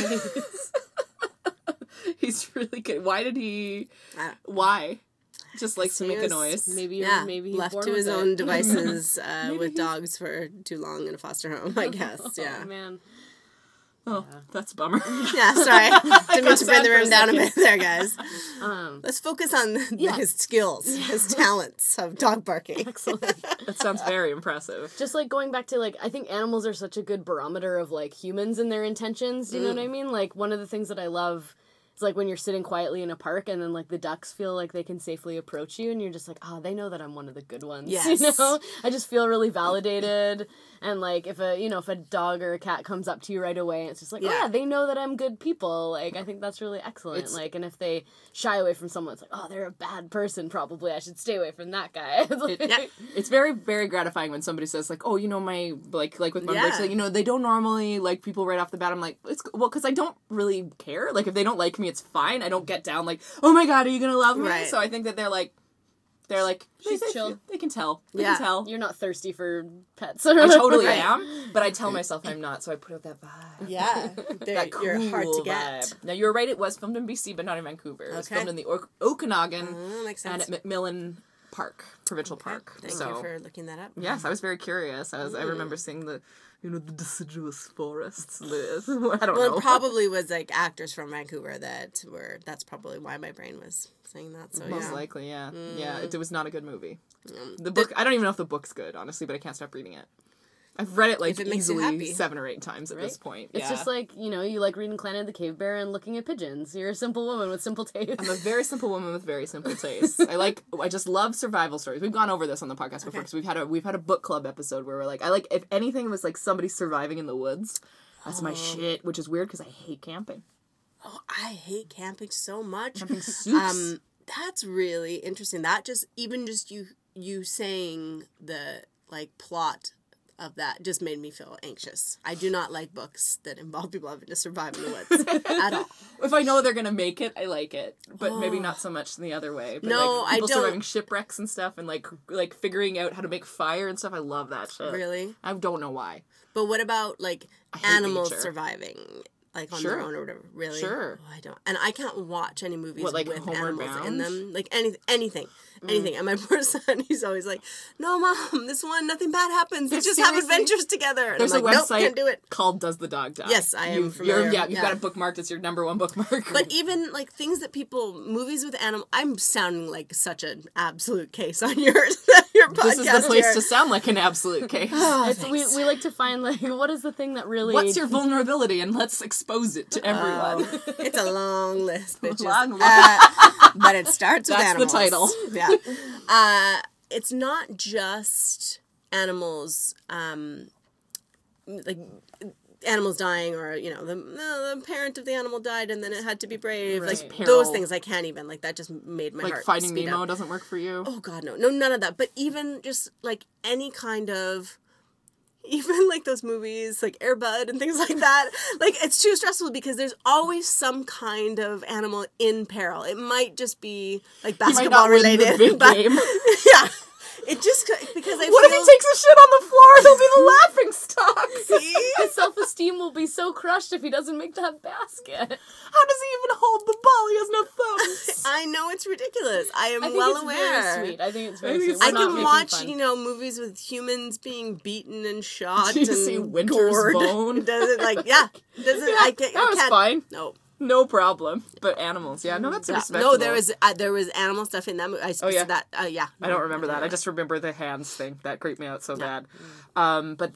He's really good. Why did he? Why? Just likes to make a noise. Maybe he's left born to with his it. own devices with dogs for too long in a foster home, I guess. Yeah. Oh man. Oh, that's a bummer. Yeah, sorry. Didn't mean to bring the room down a bit there, guys. Let's focus on his skills, his talents of dog barking. Excellent. That sounds very impressive. Just like going back to like, I think animals are such a good barometer of like humans and their intentions. Do you know what I mean? Like one of the things that I love is like when you're sitting quietly in a park and then like the ducks feel like they can safely approach you and you're just like, oh, they know that I'm one of the good ones. Yes. You know? I just feel really validated. And like if a dog or a cat comes up to you right away, it's just like, oh yeah, they know that I'm good people. Like I think that's really excellent. Like, and if they shy away from someone, it's like, oh, they're a bad person. Probably I should stay away from that guy. It's very, very gratifying when somebody says like, oh, my like with my breaks, like, they don't normally like people right off the bat. I'm like, because I don't really care. Like if they don't like me, it's fine. I don't get down like, oh my god, are you gonna love me? Right. So I think that they're like She's chill. They can tell. They can tell. You're not thirsty for pets. I totally am, but I tell myself I'm not, so I put out that vibe. Yeah. That cool you're hard to get. vibe. Now, you're right, it was filmed in BC, but not in Vancouver. It was filmed in the Okanagan makes and sense. at McMillan Park, Provincial Park. Thank you for looking that up. Yes, I was very curious. I remember seeing the the deciduous forests. I don't know. Well, it probably was like actors from Vancouver that's probably why my brain was saying that. So Most likely, yeah. Yeah, it was not a good movie. The book, I don't even know if the book's good, honestly, but I can't stop reading it. I've read it like it makes you easily happy. 7 or 8 times at this point. It's just like, you like reading Planet of the Cave Bear and looking at pigeons. You're a simple woman with simple tastes. I'm a very simple woman with very simple tastes. I just love survival stories. We've gone over this on the podcast before because we've had a book club episode where we're like, if anything was like somebody surviving in the woods, that's my shit, which is weird because I hate camping. Oh, I hate camping so much. Camping suits. That's really interesting. That just you saying the like plot of that just made me feel anxious. I do not like books that involve people having to survive in the woods at all. If I know they're gonna make it, I like it, but maybe not so much the other way. But No, like, people I don't- surviving shipwrecks and stuff, and like figuring out how to make fire and stuff. I love that shit. Really? I don't know why. But what about like hate animals nature. surviving? Like on Sure. their own or whatever. Really? Sure. Oh, I don't. And I can't watch any movies What, like with Homeward animals Bound? in them. Like anything. And my poor son, he's always like, "No, Mom, this one, nothing bad happens. They just have Seriously? adventures together." And There's I'm a like, website nope, can't do it. called Does the Dog Die? Yes, I am You've familiar. got it bookmarked. It's your number 1 bookmark. But even like things that movies with animals, I'm sounding like such an absolute case on your podcast. this is the place here. to sound like an absolute case. We like to find like what is the thing that really What's your vulnerability, and let's expose it to everyone. It's a long list, bitches. Long list. But it starts with That's the animals. title. Yeah. It's not just animals, like animals dying, or the parent of the animal died and then it had to be brave. Right. Like Peril. those things, I can't even. Like that just made my Like heart Finding speed Nemo up. doesn't work for you. Oh God, no, none of that. But even just like any kind of even like those movies like Air Bud and things like that, like it's too stressful because there's always some kind of animal in peril. It might just be like basketball related, big but game. yeah, it just because I What if he takes a shit on the floor? He'll be the laughing stock. See? His self-esteem will be so crushed if he doesn't make that basket. How does he even hold the ball? He has no thumbs. I know it's ridiculous. I am I think well it's aware. very sweet. I think it's very I think sweet. it's We're I not can making watch, fun. movies with humans being beaten and shot Did you and see Winter's gored. Bone? It doesn't I can't. that was I can't, fine. No. No problem. But animals, yeah, no, that's respectable. No, there was animal stuff in that movie. yeah? That, yeah. I don't remember that. I just remember the hands thing. That creeped me out so bad. But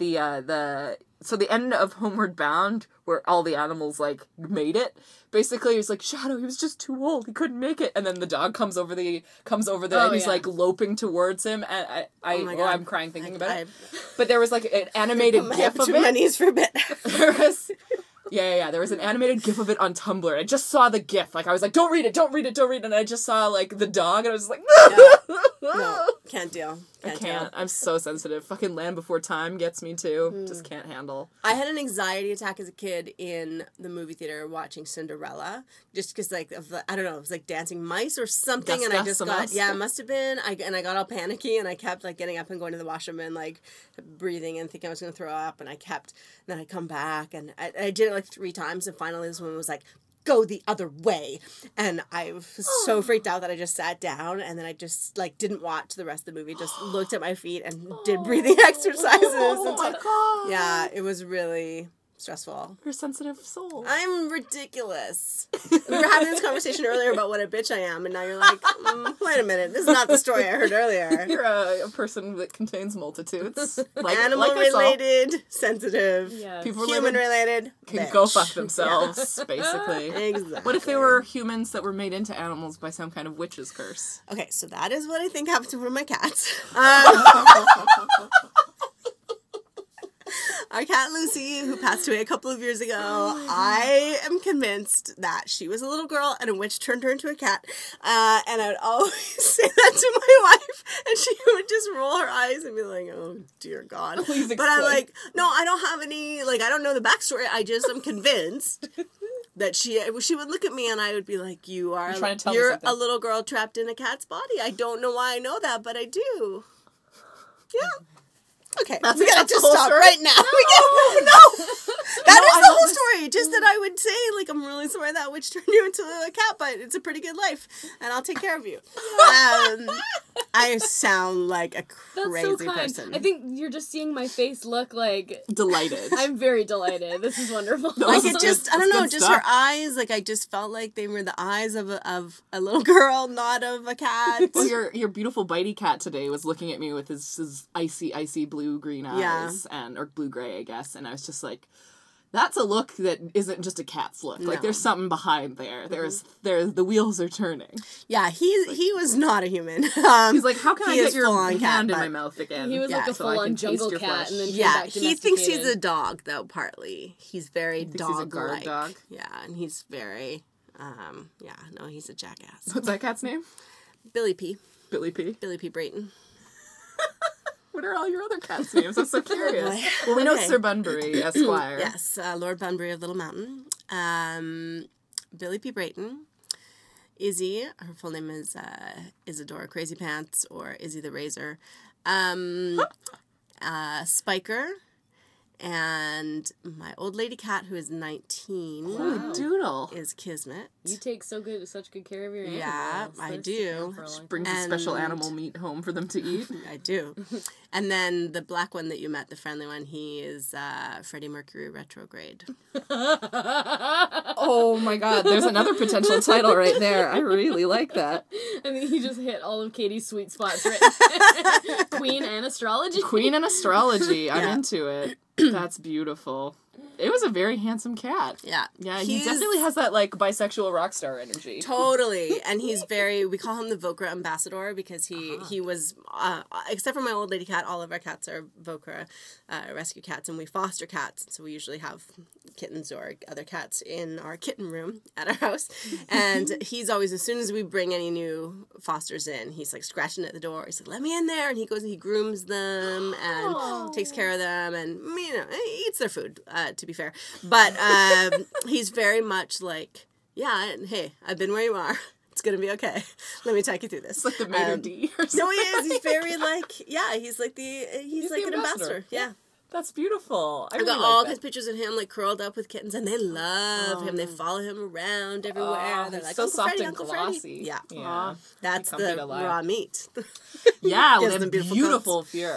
so the end of Homeward Bound, where all the animals, like, made it, basically, it's like, Shadow, he was just too old. He couldn't make it. And then the dog comes over and he's, like, loping towards him. And I'm crying thinking about it. But there was, like, an animated GIF of it. Money's for a bit. There was... Yeah. There was an animated GIF of it on Tumblr. I just saw the GIF. Like, I was like, don't read it. And I just saw, like, the dog, and I was like, No, can't deal. I can't. I'm so sensitive. Fucking Land Before Time gets me, too. Just can't handle. I had an anxiety attack as a kid in the movie theater watching Cinderella, just because, like, I don't know, it was like dancing mice or something, and I just got, it must have been, and I got all panicky, and I kept, like, getting up and going to the washroom and, like, breathing and thinking I was going to throw up, and then I'd come back, and I did it, like, 3 times, and finally this one was like, go the other way. And I was so freaked out that I just sat down, and then I just, like, didn't watch the rest of the movie, just looked at my feet and did breathing exercises. Oh my God. Yeah, it was really stressful. You're a sensitive soul. I'm ridiculous. We were having this conversation earlier about what a bitch I am, and now you're like, wait a minute, this is not the story I heard earlier. You're a person that contains multitudes. Like, Animal-related, sensitive, people human-related, can bitch. go fuck themselves, basically. Exactly. What if they were humans that were made into animals by some kind of witch's curse? Okay, so that is what I think happened to one of my cats. Our cat Lucy, who passed away a couple of years ago, I am convinced that she was a little girl and a witch turned her into a cat. And I would always say that to my wife, and she would just roll her eyes and be like, oh, dear God. Please explain. But I'm like, no, I don't have any, like, I don't know the backstory. I just am convinced that she would look at me and I would be like, you're a little girl trapped in a cat's body. I don't know why I know that, but I do. Yeah. Okay, we gotta just stop right now. No! That is the whole story. Just that I would say, like, I'm really sorry that witch turned you into a cat, but it's a pretty good life, and I'll take care of you. I sound like a crazy person. I think you're just seeing my face look like... Delighted. I'm very delighted. This is wonderful. Like, it just, I don't know, just her eyes, like, I just felt like they were the eyes of a little girl, not of a cat. Well, your beautiful bitey cat today was looking at me with his icy blue-green eyes, or blue-gray, I guess, and I was just like, that's a look that isn't just a cat's look. No. Like, there's something behind there. The wheels are turning. Yeah, he was not a human. He's like, how can I get your hand in my mouth again? He was like a full-on jungle cat, and then he thinks he's a dog, though, partly. He's very dog-like. He's a guard dog? Yeah, and he's very, he's a jackass. What's that cat's name? Billy P. Billy P. Billy P. Brayton. What are all your other cats' names? I'm so curious. Well, we know Sir Bunbury, Esquire. Yes, Lord Bunbury of Little Mountain. Billy P. Brayton. Izzy, her full name is Isadora Crazy Pants, or Izzy the Razor. Spiker. And my old lady cat, who is 19, Doodle, is Kismet. You take such good care of your animals. Yeah, I do. Brings the special animal meat home for them to eat. I do. And then the black one that you met, the friendly one, he is Freddie Mercury retrograde. Oh my God, there's another potential title right there. I really like that. I mean, he just hit all of Katie's sweet spots right. Queen and astrology. Queen and astrology. I'm into it. That's beautiful. It was a very handsome cat. Yeah. Yeah, he definitely has that, like, bisexual rock star energy. Totally. And he's we call him the Vokra ambassador because he was, except for my old lady cat, all of our cats are Vokra rescue cats, and we foster cats. So we usually have kittens or other cats in our kitten room at our house. And he's always, as soon as we bring any new fosters in, he's like scratching at the door. He's like, let me in there. And he goes and he grooms them and takes care of them, and, you know, he eats their food, to be fair. But he's very much like, yeah, hey, I've been where you are. It's going to be okay. Let me take you through this. It's like the Mater D or something. No, he is. He's very like, yeah, he's like he's like an ambassador. Yeah. That's beautiful. I got all his pictures of him like curled up with kittens, and they love him. They follow him around everywhere. They're like, so Uncle soft Freddy, and Uncle glossy. Freddy. Yeah. Yeah. That's the raw meat. Yeah, Gives with them a beautiful beautiful fjord.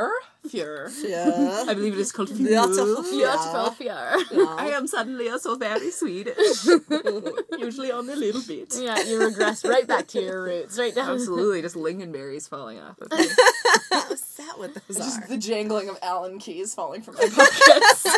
Yeah. I believe it is called fjord. Beautiful fjord. I am suddenly so very Swedish. Usually only a little bit. Yeah, you regress right back to your roots, right down. Absolutely, just lingonberries falling off of me. What's that what those Just are? the jangling of Allen keys falling from my pockets.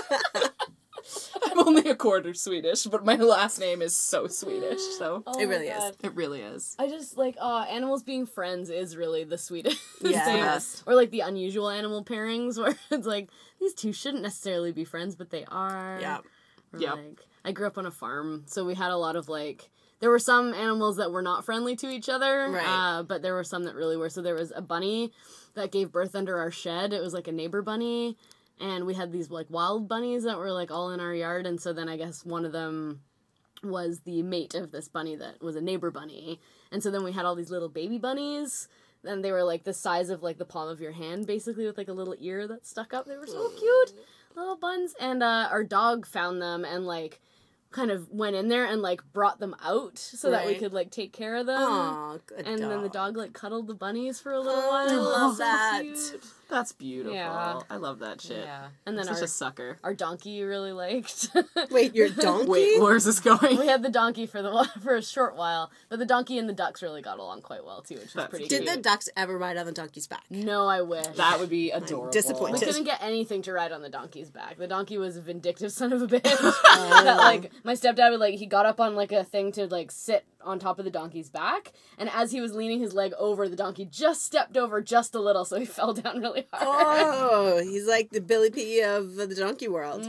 I'm only a quarter Swedish, but my last name is so Swedish, so... Oh It really my God. is. It really is. I just, like, animals being friends is really the sweetest Yeah. thing. Yes. Or, like, the unusual animal pairings where it's like, these two shouldn't necessarily be friends, but they are. Yeah. Or, Yep. like, I grew up on a farm, so we had a lot of, like... There were some animals that were not friendly to each other, Right. But there were some that really were. So there was a bunny that gave birth under our shed. It was, like, a neighbor bunny. And we had these, like, wild bunnies that were, like, all in our yard. And so then I guess one of them was the mate of this bunny that was a neighbor bunny. And so then we had all these little baby bunnies. And they were, like, the size of, like, the palm of your hand, basically, with, like, a little ear that stuck up. They were so cute. Little buns. And our dog found them and, like, kind of went in there and, like, brought them out so that we Right. could, like, take care of them. Aw, good And dog. then the dog, like, cuddled the bunnies for a little Oh, while. I love So that. cute. That's beautiful. Yeah. I love that shit. Yeah. And then Such our a sucker. donkey you really liked. Wait, your donkey? Wait, where's this going? We had the donkey for a short while, but the donkey and the ducks really got along quite well too, which was That's pretty Did cute. the ducks ever ride on the donkey's back? No, I wish. That would be adorable. disappointed. We couldn't get anything to ride on the donkey's back. The donkey was a vindictive son of a bitch. That, like, my stepdad would, like, he got up on, like, a thing to, like, sit on top of the donkey's back, and as he was leaning his leg over, the donkey just stepped over just a little, so he fell down really hard. Oh, he's like the Billy P of the donkey world.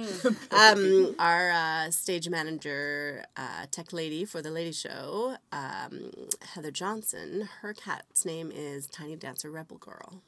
Our stage manager, tech lady for the Lady Show, Heather Johnson, her cat's name is Tiny Dancer Rebel Girl.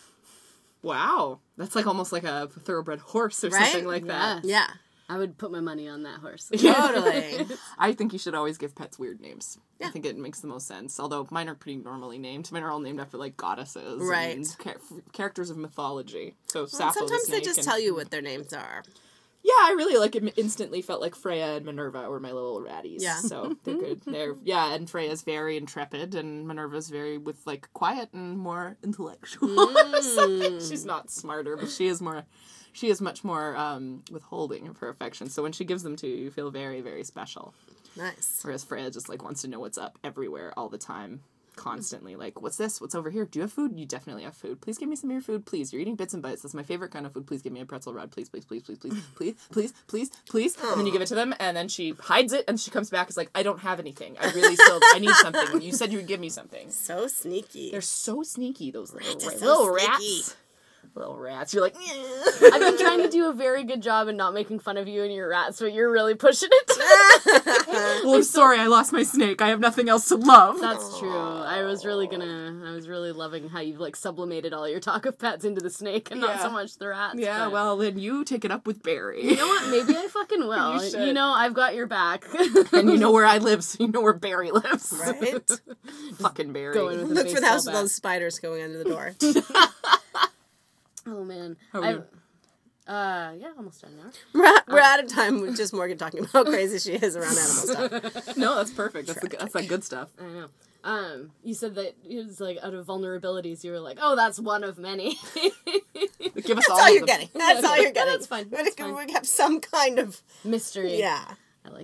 Wow. That's like almost like a thoroughbred horse or Right? something like that. Yes. Yeah, I would put my money on that horse. totally. I think you should always give pets weird names. Yeah. I think it makes the most sense. Although mine are pretty normally named. Mine are all named after, like, goddesses. Right. And characters of mythology. So Sappho Well, the sometimes they snake just and- tell you what their names are. Yeah, I really, like, instantly felt like Freya and Minerva were my little ratties. Yeah. So they're good. Yeah, and Freya's very intrepid, and Minerva's very, with, like, quiet and more intellectual. So she's not smarter, but she is much more withholding of her affection. So when she gives them to you, you feel very, very special. Nice. Whereas Freya just, like, wants to know what's up everywhere, all the time, constantly. Like, what's this? What's over here? Do you have food? You definitely have food. Please give me some of your food, please. You're eating bits and bites. That's my favorite kind of food. Please give me a pretzel rod. Please, please, please, please, please, please, please, please, please. And then you give it to them, and then she hides it, and she comes back, is like, I don't have anything. I need something. You said you would give me something. So sneaky. They're so sneaky, those little, Rats are so little sneaky. rats. Little rats. You're like, I've been trying to do a very good job in not making fun of you and your rats, but you're really pushing it. well, I'm sorry, I lost my snake. I have nothing else to love. That's true. I was really loving how you've, like, sublimated all your talk of pets into the snake and not Yeah. so much the rats. Yeah, but- well, then you take it up with Barry. You know what? Maybe I fucking will. You should. You know, I've got your back. And you know where I live, so you know where Barry lives. Right? Fucking Barry. Going with a Look for the baseball house with bat. all the spiders going under the door. Oh man. How are you? Yeah, almost done now. We're out of time with just Morgan talking about how crazy she is around animal stuff. No, that's perfect. That's that good stuff. I know. You said that it was like out of vulnerabilities, you were like, "Oh, that's one of many." Give us That's all of you're them. getting. That's all you're getting. That's fine. That's fine. We have some kind of Mystery. yeah. I like it.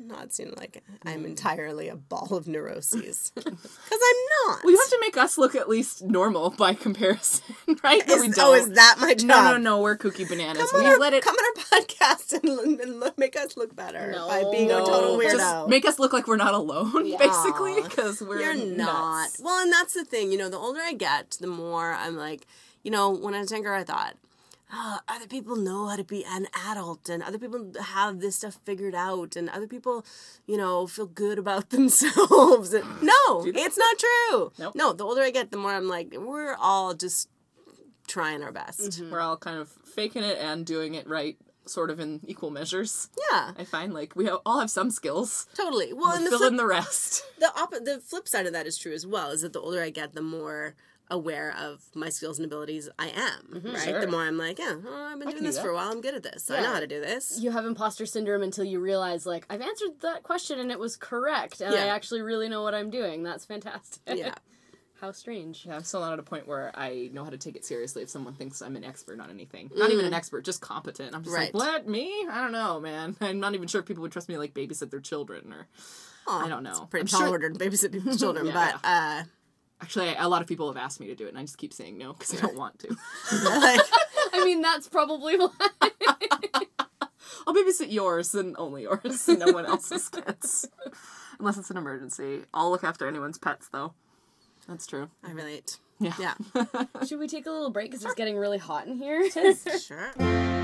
not seem like I'm entirely a ball of neuroses. Because I'm not. Well, you have to make us look at least normal by comparison, right? No, we don't. Oh, is that my job? No, we're kooky bananas. Come on our podcast and make us look better by being a total weirdo. Just make us look like we're not alone, basically, because You're not. nuts. Well, and that's the thing. The older I get, the more I'm like, when I was younger, I thought, other people know how to be an adult, and other people have this stuff figured out, and other people, feel good about themselves. No, it's not true. Nope. No, the older I get, the more I'm like, we're all just trying our best. Mm-hmm. We're all kind of faking it and doing it right, sort of in equal measures. Yeah. I find, we all have some skills. Totally. Well, and fill in the rest. The flip side of that is true as well, is that the older I get, the more aware of my skills and abilities I am, right? Sure. The more I'm like, I've been doing this for a while, I'm good at this. I know how to do this. You have imposter syndrome until you realize, I've answered that question and it was correct, and I actually really know what I'm doing. That's fantastic. Yeah. How strange. Yeah, I'm still not at a point where I know how to take it seriously if someone thinks I'm an expert on anything. Not even an expert, just competent. I'm just like, what, me? I don't know, man. I'm not even sure if people would trust me to, babysit their children, or I don't know. It's pretty tall order to babysit people's children, but... Actually, a lot of people have asked me to do it, and I just keep saying no because I don't want to. I mean, that's probably why. I'll babysit yours and only yours, and no one else's kids. Unless it's an emergency. I'll look after anyone's pets, though. That's true. I relate. Yeah. Should we take a little break because it's getting really hot in here? Sure.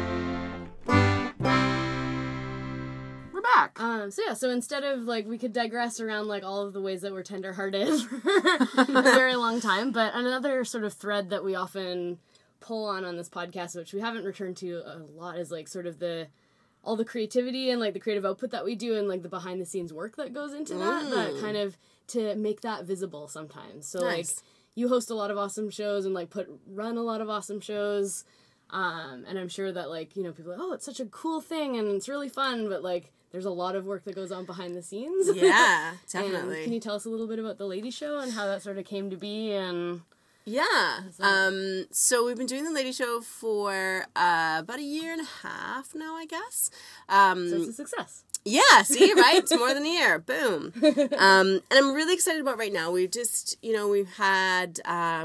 We're back. So instead of, we could digress around, all of the ways that we're tenderhearted for a very long time, but another sort of thread that we often pull on this podcast, which we haven't returned to a lot, is, sort of all the creativity and, the creative output that we do and, the behind-the-scenes work that goes into that kind of to make that visible sometimes. So, nice. You host a lot of awesome shows and, run a lot of awesome shows, and I'm sure that, people are like, oh, it's such a cool thing and it's really fun, but, there's a lot of work that goes on behind the scenes. Yeah, definitely. And can you tell us a little bit about the Lady Show and how that sort of came to be? And yeah. So we've been doing the Lady Show for about a year and a half now, I guess. So it's a success. Yeah, see, right? It's more than a year. Boom. And I'm really excited about right now. We've just, we've had,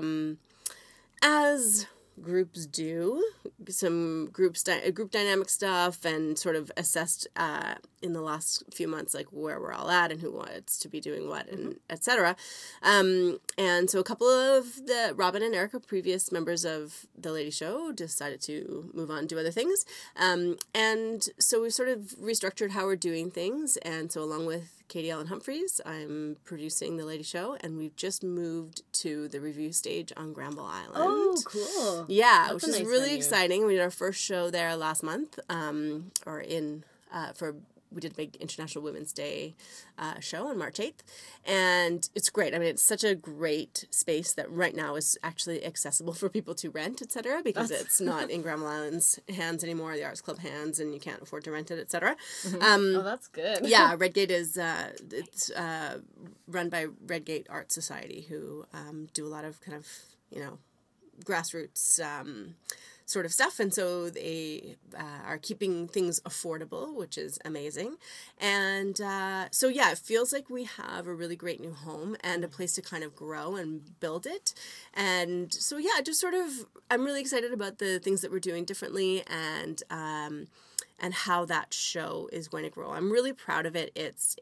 as groups do, some group dynamic stuff, and sort of assessed in the last few months where we're all at and who wants to be doing what, and etc. And so a couple of Robin and Erica, previous members of the Lady Show, decided to move on and do other things, and so we've sort of restructured how we're doing things. And so along with Katie Ellen Humphreys, I'm producing the Lady Show, and we've just moved to the review stage on Granville Island. Oh, cool. Yeah, That's which is nice really venue. exciting. We did our first show there last month, we did a big International Women's Day show on March 8th, and it's great. I mean, it's such a great space that right now is actually accessible for people to rent, etc., because it's not in Granville Island's hands anymore, the Arts Club hands, and you can't afford to rent it, etc. Oh, that's good. Yeah, Redgate is it's run by Redgate Art Society, who do a lot of kind of, grassroots sort of stuff, and so they are keeping things affordable, which is amazing. And so yeah, it feels like we have a really great new home and a place to kind of grow and build it. And so yeah, just sort of, I'm really excited about the things that we're doing differently, and how that show is going to grow. I'm really proud of it. It's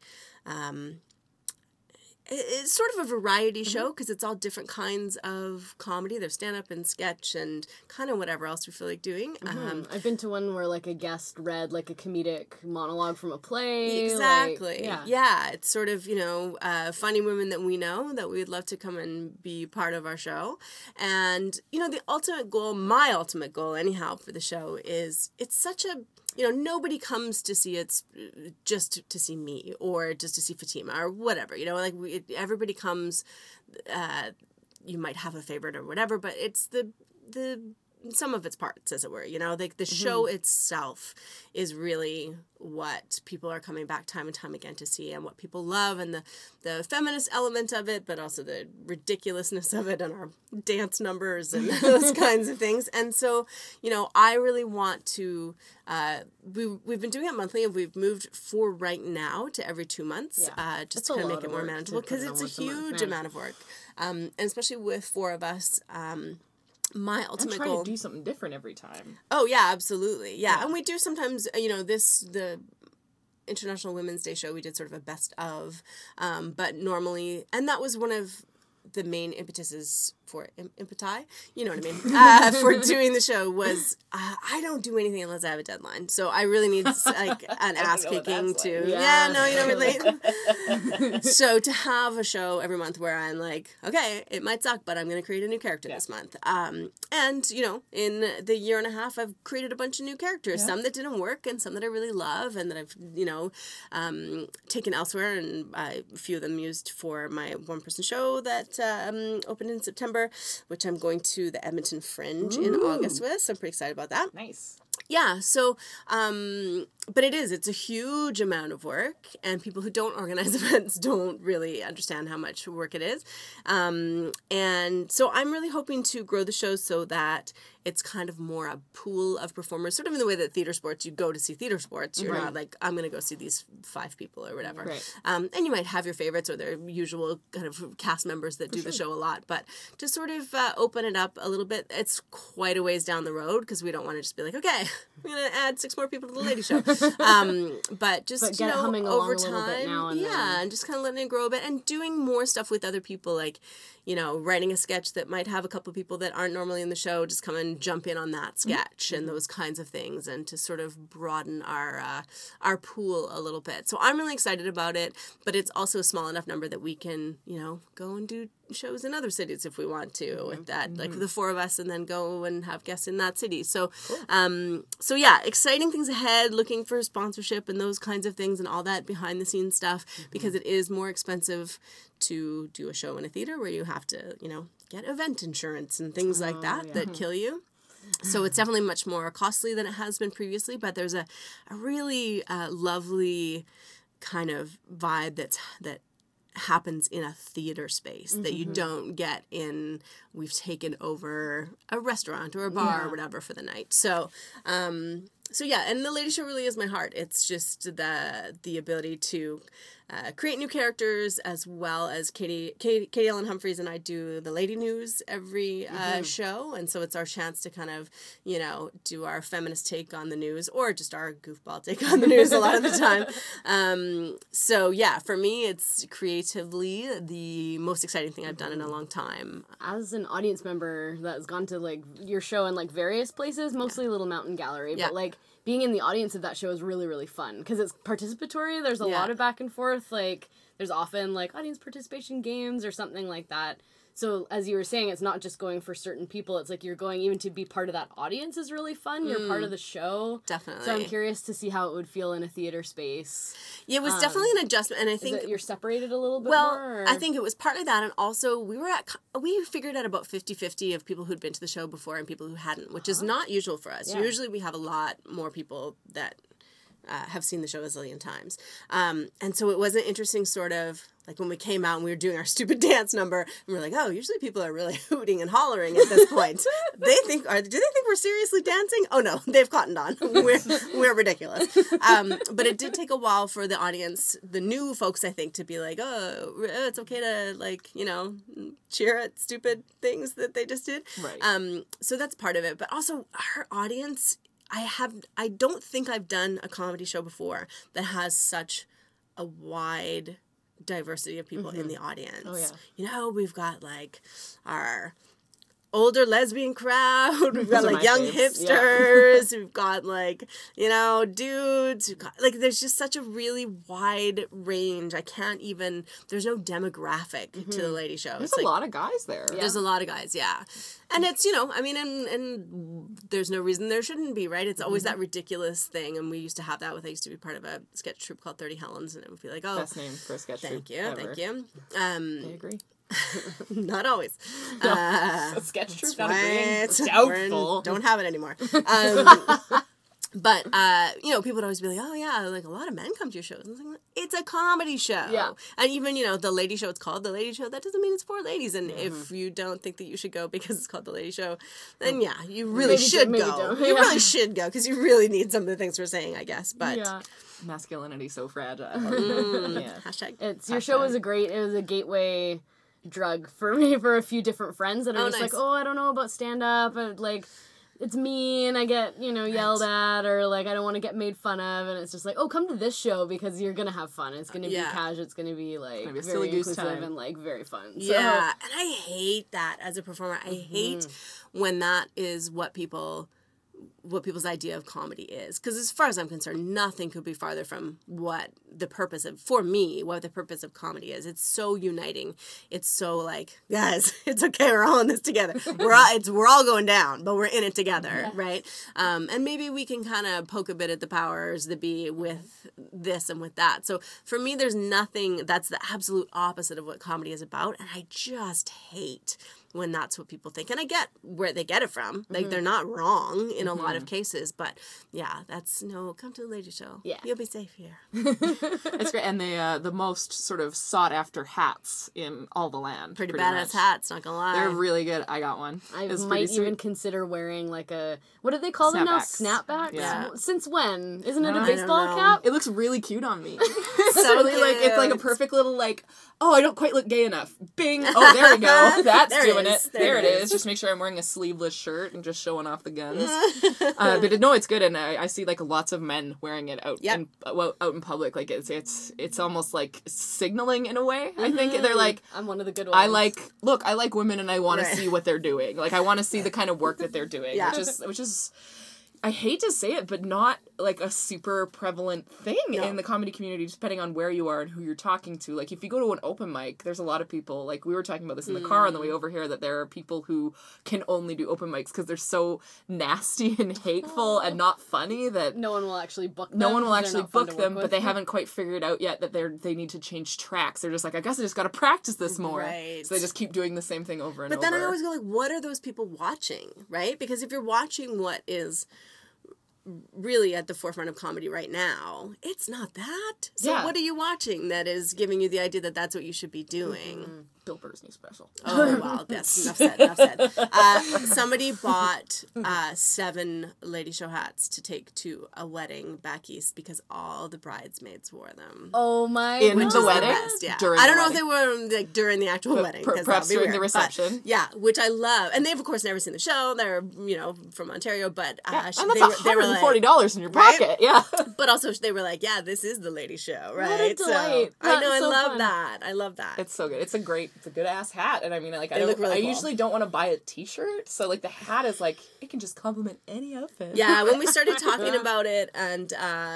it's sort of a variety show, because it's all different kinds of comedy. There's stand-up and sketch and kind of whatever else we feel like doing. I've been to one where a guest read a comedic monologue from a play. Exactly. Yeah, it's sort of, funny women that we know that we'd love to come and be part of our show. And, my ultimate goal anyhow for the show is, it's such a, nobody comes to see it just to see me or just to see Fatima or whatever, everybody comes, you might have a favorite or whatever, but it's the some of its parts, as it were. You know, like the show itself is really what people are coming back time and time again to see, and what people love, and the feminist element of it, but also the ridiculousness of it, and our dance numbers and those kinds of things. And so, you know, I really want to, we've been doing it monthly, and we've moved for right now to every 2 months, just to kind of make it more manageable, because it's a huge amount of work. And especially with 4 of us, my ultimate goal... to do something different every time. Oh, yeah, absolutely. Yeah. And we do sometimes, you know, the International Women's Day show, we did sort of a best of, but normally... And that was one of the main impetuses for... Impeti? You know what I mean? For doing the show was, I don't do anything unless I have a deadline. So I really need, like, an ass-kicking to... Like. Yeah, no, you don't relate. So to have a show every month where I'm like, okay, it might suck, but I'm going to create a new character this month. And, you know, in the year and a half, I've created a bunch of new characters. Some that didn't work, and some that I really love, and that I've, you know, taken elsewhere, and a few of them used for my one-person show that opened in September, which I'm going to the Edmonton Fringe in August with. So I'm pretty excited about that. Nice. Yeah, so, but it's a huge amount of work, and people who don't organize events don't really understand how much work it is. And so I'm really hoping to grow the show so that it's kind of more a pool of performers, sort of in the way that theater sports, you go to see theater sports. You're not like, I'm going to go see these 5 people or whatever. Right. And you might have your favorites or their usual kind of cast members that do the show a lot. But to sort of open it up a little bit, it's quite a ways down the road, because we don't want to just be like, okay, we're going to add 6 more people to the lady show. But just, you know, over time, and just kind of letting it grow a bit, and doing more stuff with other people, like, you know, writing a sketch that might have a couple of people that aren't normally in the show just come and jump in on that sketch and those kinds of things, and to sort of broaden our pool a little bit. So I'm really excited about it, but it's also a small enough number that we can, you know, go and do shows in other cities if we want to with that, like the 4 of us, and then go and have guests in that city. So, so yeah, exciting things ahead, looking for sponsorship and those kinds of things and all that behind the scenes stuff, because it is more expensive to do a show in a theater where you have to, you know, get event insurance and things like that that kill you. So it's definitely much more costly than it has been previously, but there's a really lovely kind of vibe that happens in a theater space that you don't get in, we've taken over a restaurant or a bar or whatever for the night. So, so yeah, and the lady show really is my heart. It's just the ability to create new characters, as well as Katie Ellen Humphreys and I do the Lady News every show, and so it's our chance to kind of, you know, do our feminist take on the news, or just our goofball take on the news a lot of the time. So yeah, for me, it's creatively the most exciting thing I've done in a long time. As an audience member that has gone to like your show in like various places, mostly Little Mountain Gallery, but like being in the audience of that show is really, really fun, because it's participatory. There's a lot of back and forth. Like, there's often, like, audience participation games or something like that. So, as you were saying, it's not just going for certain people. It's like you're going even to be part of that audience is really fun. You're part of the show. Definitely. So I'm curious to see how it would feel in a theater space. Yeah, it was definitely an adjustment, and I think you're separated a little bit more. Well, I think it was partly that, and also we figured out about 50-50 of people who'd been to the show before and people who hadn't, which is not usual for us. Yeah. Usually we have a lot more people that have seen the show a zillion times. And so it was an interesting sort of, like when we came out and we were doing our stupid dance number, and we're like, oh, usually people are really hooting and hollering at this point. Do they think we're seriously dancing? Oh no, they've cottoned on. We're ridiculous. But it did take a while for the audience, the new folks, I think, to be like, oh, it's okay to, like, you know, cheer at stupid things that they just did. Right. So that's part of it. But also our audience, I don't think I've done a comedy show before that has such a wide diversity of people in the audience. Oh, yeah. You know, we've got like our older lesbian crowd, we've got like young hipsters, we've got like, you know, dudes, we've got, like, there's just such a really wide range. I can't even, there's no demographic to the lady show. There's a lot of guys there. There's a lot of guys, yeah. And it's, you know, I mean, and there's no reason there shouldn't be, right? It's always that ridiculous thing, and we used to have that I used to be part of a sketch troupe called 30 Helens, and it would be like, oh. Best name for a sketch troupe Thank you. I agree. Not always. Sketch troupe, That's not agreeing. right. Doubtful. Don't have it anymore. But, people would always be like, oh, yeah, like, a lot of men come to your shows. And it's a comedy show. Yeah. And even, the lady show, it's called The Lady Show. That doesn't mean it's for ladies. And if you don't think that you should go because it's called The Lady Show, then, yeah, you really should go. You really should go because you really need some of the things we're saying, I guess. But masculinity so fragile. Hashtag. Your show was it was a gateway drug for me for a few different friends that are just nice. like, I don't know about stand-up, and, like, it's mean, I get, yelled at, or, like, I don't want to get made fun of, and it's just like, come to this show because you're gonna have fun. It's gonna be casual, it's gonna be, like, gonna be a very silly goose inclusive time. and, like, very fun. Yeah, and I hate that as a performer. I hate when that is what people's idea of comedy is. Because as far as I'm concerned, nothing could be farther from what the purpose of comedy is. It's so uniting. It's so like, guys, it's okay, we're all in this together. We're all going down, but we're in it together, right? And maybe we can kind of poke a bit at the powers that be with this and with that. So for me, there's nothing that's the absolute opposite of what comedy is about, and I just hate when that's what people think. And I get where they get it from. Like, they're not wrong in a lot of cases. But, yeah, come to the Lady Show. Yeah. You'll be safe here. It's great. And the most sort of sought-after hats in all the land. Pretty badass hats, not gonna lie. They're really good. I got one. I might even consider wearing, like, what do they call them now? Snapbacks? Yeah. Since when? Isn't it a I baseball don't know. cap? It looks really cute on me. So really, like, it's like a perfect little, like, I don't quite look gay enough. Bing! Oh, there we go. That's There doing it is. it. There it is. Just make sure I'm wearing a sleeveless shirt and just showing off the guns. But no, it's good, and I see like lots of men wearing it out in public. Like it's almost like signaling in a way. I think they're like, I'm one of the good ones. I like women, and I want to see what they're doing. Like I want to see the kind of work that they're doing, which is. I hate to say it, but not like a super prevalent thing in the comedy community, depending on where you are and who you're talking to. Like, if you go to an open mic, there's a lot of people, like, we were talking about this in the car on the way over here, that there are people who can only do open mics because they're so nasty and hateful and not funny that no one will actually book them. No one will actually book them, but they haven't quite figured out yet that they need to change tracks. They're just like, I guess I just got to practice this more. Right. So they just keep doing the same thing over and over. But then I always go like, what are those people watching, right? Because if you're watching what is really at the forefront of comedy right now, it's not that. So what are you watching that is giving you the idea that that's what you should be doing? Bill Burr's new special. Oh, wow. Yes, enough said. Somebody bought 7 Lady Show hats to take to a wedding back east because all the bridesmaids wore them. Oh, my In God. the wedding? Yeah. During I don't the know if they were like during the actual wedding. Perhaps during the reception. But, yeah, which I love. And they've, of course, never seen the show. They're, from Ontario, but and that's they were like, $140 in your pocket. Right? Yeah. But also they were like, yeah, this is the Lady Show, right? What a delight. So, I know, I That's so love fun. that. I love that. It's so good. It's a good ass hat, and I mean, like, I look really cool. usually don't want to buy a T-shirt, so like the hat is like it can just complement any outfit. Yeah, when we started talking about it, and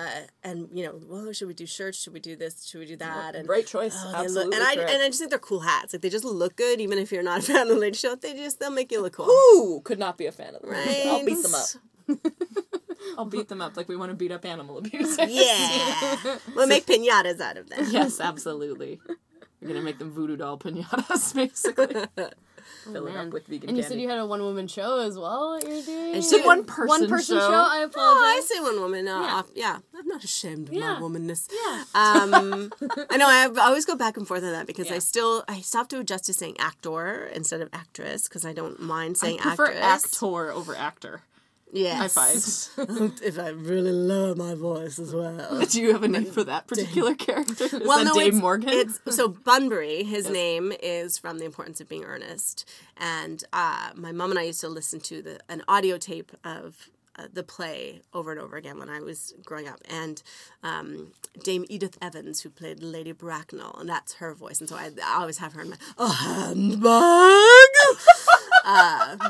well, should we do shirts? Should we do this? Should we do that? And Great choice. Absolutely. and I just think they're cool hats. Like they just look good, even if you're not a fan of the Lady Show. They'll make you look cool. Who could not be a fan of them? Right. I'll beat them up. I'll beat them up like we want to beat up animal abusers. Yeah, we'll make piñatas out of them. Yes, absolutely. We're gonna make them voodoo doll piñatas, basically. Fill it up with vegan And you candy. said you had a one-woman show as well that you're doing? It's a one-person show? I apologize. Oh, I say one woman. Yeah. I'm not ashamed of my Yeah. womanness. Yeah. I know. I always go back and forth on that because I still have to adjust to saying actor instead of actress because I don't mind saying I prefer actress. actor over actor. Yes. I find. If I really lower my voice as well. Do you have a name for that particular character? Is Well, that no, Dave Morgan? So Bunbury, his name is from The Importance of Being Earnest, and my mom and I used to listen to an audio tape of the play over and over again when I was growing up, and Dame Edith Evans, who played Lady Bracknell, and that's her voice, and so I always have her in my handbag.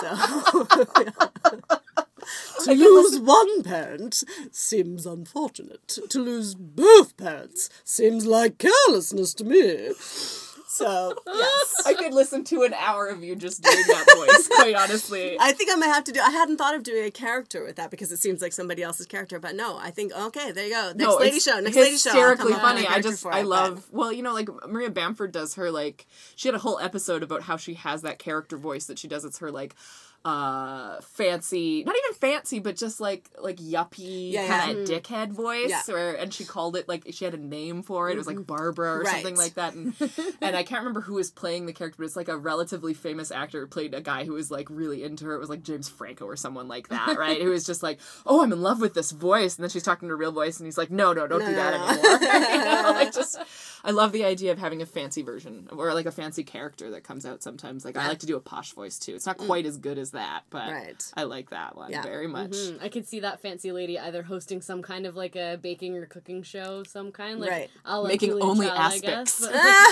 To lose one parent seems unfortunate. To lose both parents seems like carelessness to me. So, yes. I could listen to an hour of you just doing that voice, quite honestly. I think I might have to I hadn't thought of doing a character with that because it seems like somebody else's character, but no, I think, okay, there you go. Next lady show. Hysterically funny. I love, well, you know, like Maria Bamford does her, like, she had a whole episode about how she has that character voice that she does. It's her, like, fancy, not even fancy, but just like yuppie kind of dickhead voice, and she called it, like, she had a name for it. It was like Barbara or something like that, and I can't remember who was playing the character, but it's like a relatively famous actor who played a guy who was like really into her. It was like James Franco or someone like that, right? Who was just like, oh, I'm in love with this voice, and then she's talking to a real voice, and he's like, no, don't do that anymore. You know, like, just, I love the idea of having a fancy version or like a fancy character that comes out sometimes. Like I like to do a posh voice too. It's not quite as good as that, but I like that one very much. I could see that fancy lady either hosting some kind of like a baking or cooking show of some kind, like making Julia only Child, aspics.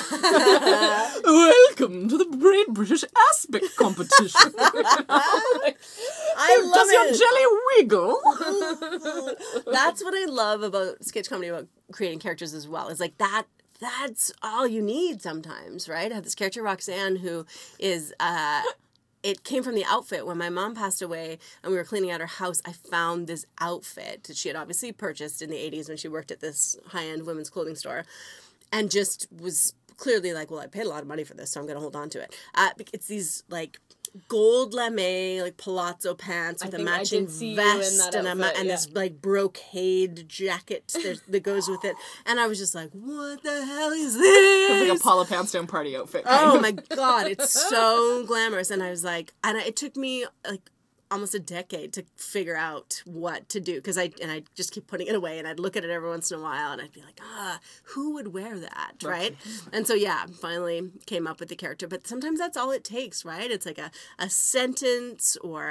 I Welcome to the Great British Aspic Competition. I love Does your it. jelly wiggle? That's what I love about sketch comedy, about creating characters as well. Is like that's all you need sometimes, right? I have this character, Roxanne, who is it came from the outfit. When my mom passed away and we were cleaning out her house, I found this outfit that she had obviously purchased in the 80s when she worked at this high-end women's clothing store, and just was clearly like, well, I paid a lot of money for this, so I'm going to hold on to it. It's these, like, gold lame, like, palazzo pants with a matching vest and this, like, brocade jacket that goes with it. And I was just like, what the hell is this? It's like a Paula Poundstone party outfit. Oh, my God. It's so glamorous. And I was like, it took me, like, almost a decade to figure out what to do, because I just keep putting it away, and I'd look at it every once in a while and I'd be like, who would wear that, right? And so finally came up with the character. But sometimes that's all it takes, right? It's like a sentence, or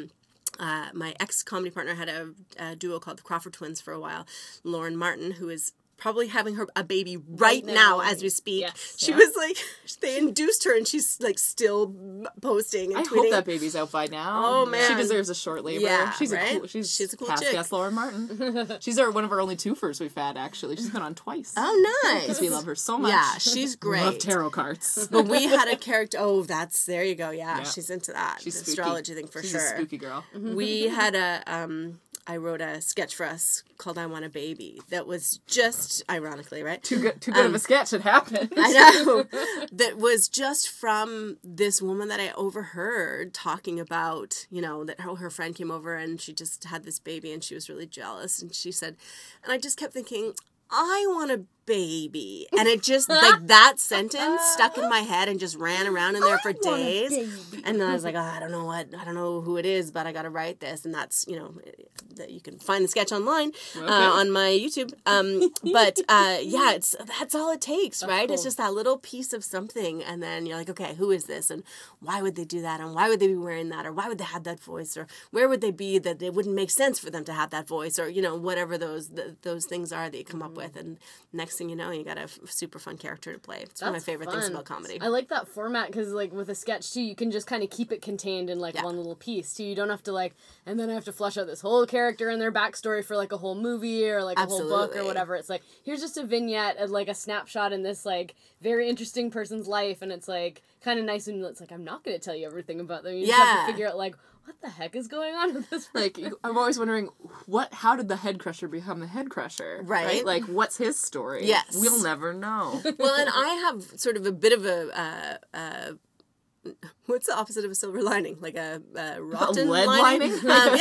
my ex-comedy partner had a duo called the Crawford Twins for a while. Lauren Martin, who is probably having a baby right now as we speak. Yes, she was like, they induced her, and she's like still posting and tweeting. I hope that baby's out by now. Oh man, she deserves a short labor. Yeah, she's a cool chick. Yes, Lauren Martin. She's one of our only twofers we've had, actually. She's been on twice. Oh, nice. Because we love her so much. Yeah, she's great. Love tarot cards. But we had a character. Oh, there you go. Yeah, she's into that. She's the astrology thing for she's sure. She's a spooky girl. We had I wrote a sketch for us called I Want a Baby that was just, ironically, right? Too good of a sketch. It happened. I know. That was just from this woman that I overheard talking about, that her friend came over and she just had this baby and she was really jealous. And she said, and I just kept thinking, I want a baby. And it just, like, that sentence stuck in my head and just ran around in there for days. And then I was like, I don't know who it is, but I got to write this. And that's, that you can find the sketch online on my YouTube. But that's all it takes, right? Cool. It's just that little piece of something. And then you're like, okay, who is this? And why would they do that? And why would they be wearing that? Or why would they have that voice? Or where would they be that it wouldn't make sense for them to have that voice? Or, whatever those things are that you come up with. And next thing you know, you got a super fun character to play. It's one of my favorite things about comedy. I like that format because, like, with a sketch, too, you can just kind of keep it contained in, like, one little piece, too. You don't have to, like, and then I have to flesh out this whole character and their backstory for, like, a whole movie or, like, a whole book or whatever. It's like, here's just a vignette and, like, a snapshot in this, like, very interesting person's life, and it's, like, kind of nice when it's like, I'm not going to tell you everything about them. You just have to figure out, like, what the heck is going on with this person? Like, I'm always wondering, how did the head crusher become the head crusher? Right? Like, what's his story? Yes. We'll never know. Well, and I have sort of a bit of a what's the opposite of a silver lining? Like a rotten lead lining?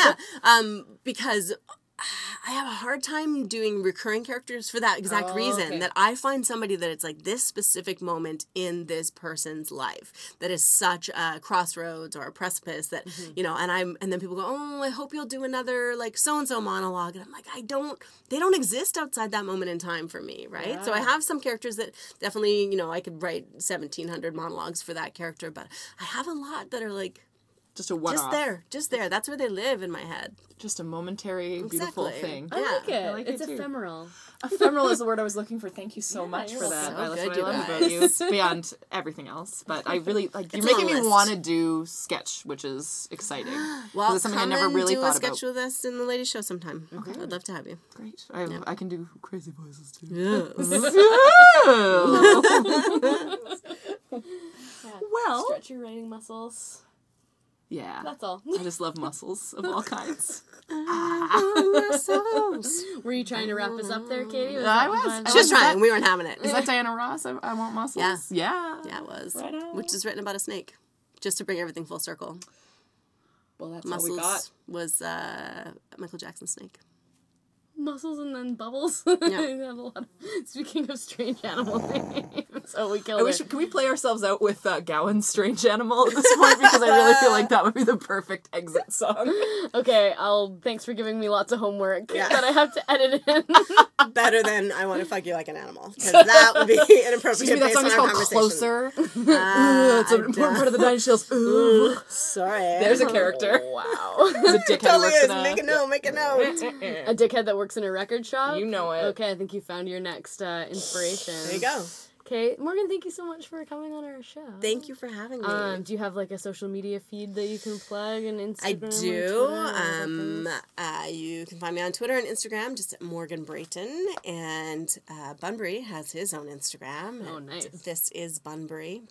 Because I have a hard time doing recurring characters for that exact reason. That I find somebody that it's like this specific moment in this person's life that is such a crossroads or a precipice that, and then people go, oh, I hope you'll do another like so-and-so monologue. And I'm like, they don't exist outside that moment in time for me, right? Yeah. So I have some characters that definitely, I could write 1,700 monologues for that character, but I have a lot that are like, just a one-off. Just there. That's where they live in my head. Just a momentary, beautiful thing. I like it. I like it's ephemeral. Ephemeral is the word I was looking for. Thank you so much for that. So That's good, what I love about you. Beyond everything else. But I really, you're making me want to do sketch, which is exciting. Well, it's something I never really thought about. do a sketch with us in the ladies' show sometime. Okay. I'd love to have you. Great. I can do crazy voices, too. Yes. Well. Stretch your writing muscles. Yeah. That's all. I just love muscles of all kinds. Were you trying to wrap us up there, Katie? I was. She was trying. We weren't having it. Is that Diana Ross? I want muscles? Yeah. Yeah, it was. Right on. Which is written about a snake. Just to bring everything full circle. Well, that's Muscles all we got. was Michael Jackson's snake. Muscles and then bubbles. Yeah. You have a lot of, speaking of strange animal names, we killed I it. wish, can we play ourselves out with Gowan's Strange Animal at this point? Because I really feel like that would be the perfect exit song. Okay, thanks for giving me lots of homework Yeah. that I have to edit in. Better than I Want to Fuck You Like an Animal. Because that would be inappropriate Excuse me, that based song on is our called conversation. Closer. It's an important part of the Nine Inch Nails. Ooh. Sorry. There's a character. Wow. There's a dickhead who Totally works is. in a... Make a note. Make a note. A dickhead that works in a record shop? You know it. Okay, I think you found your next inspiration. There you go. Okay, Morgan, thank you so much for coming on our show. Thank you for having me. Do you have like a social media feed that you can plug and Instagram? I or do. Twitter You can find me on Twitter and Instagram, just at Morgan Brayton. And Bunbury has his own Instagram. Oh, nice. This is Bunbury,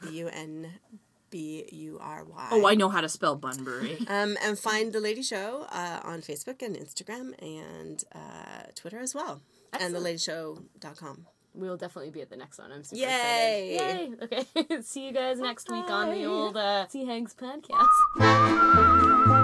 BUNBURY. Oh, I know how to spell Bunbury. And find The Lady Show on Facebook and Instagram and Twitter as well. And theladyshow.com. We will definitely be at the next one. I'm super Yay! excited. Yay! Okay, see you guys next week on the old Sea Hanks podcast.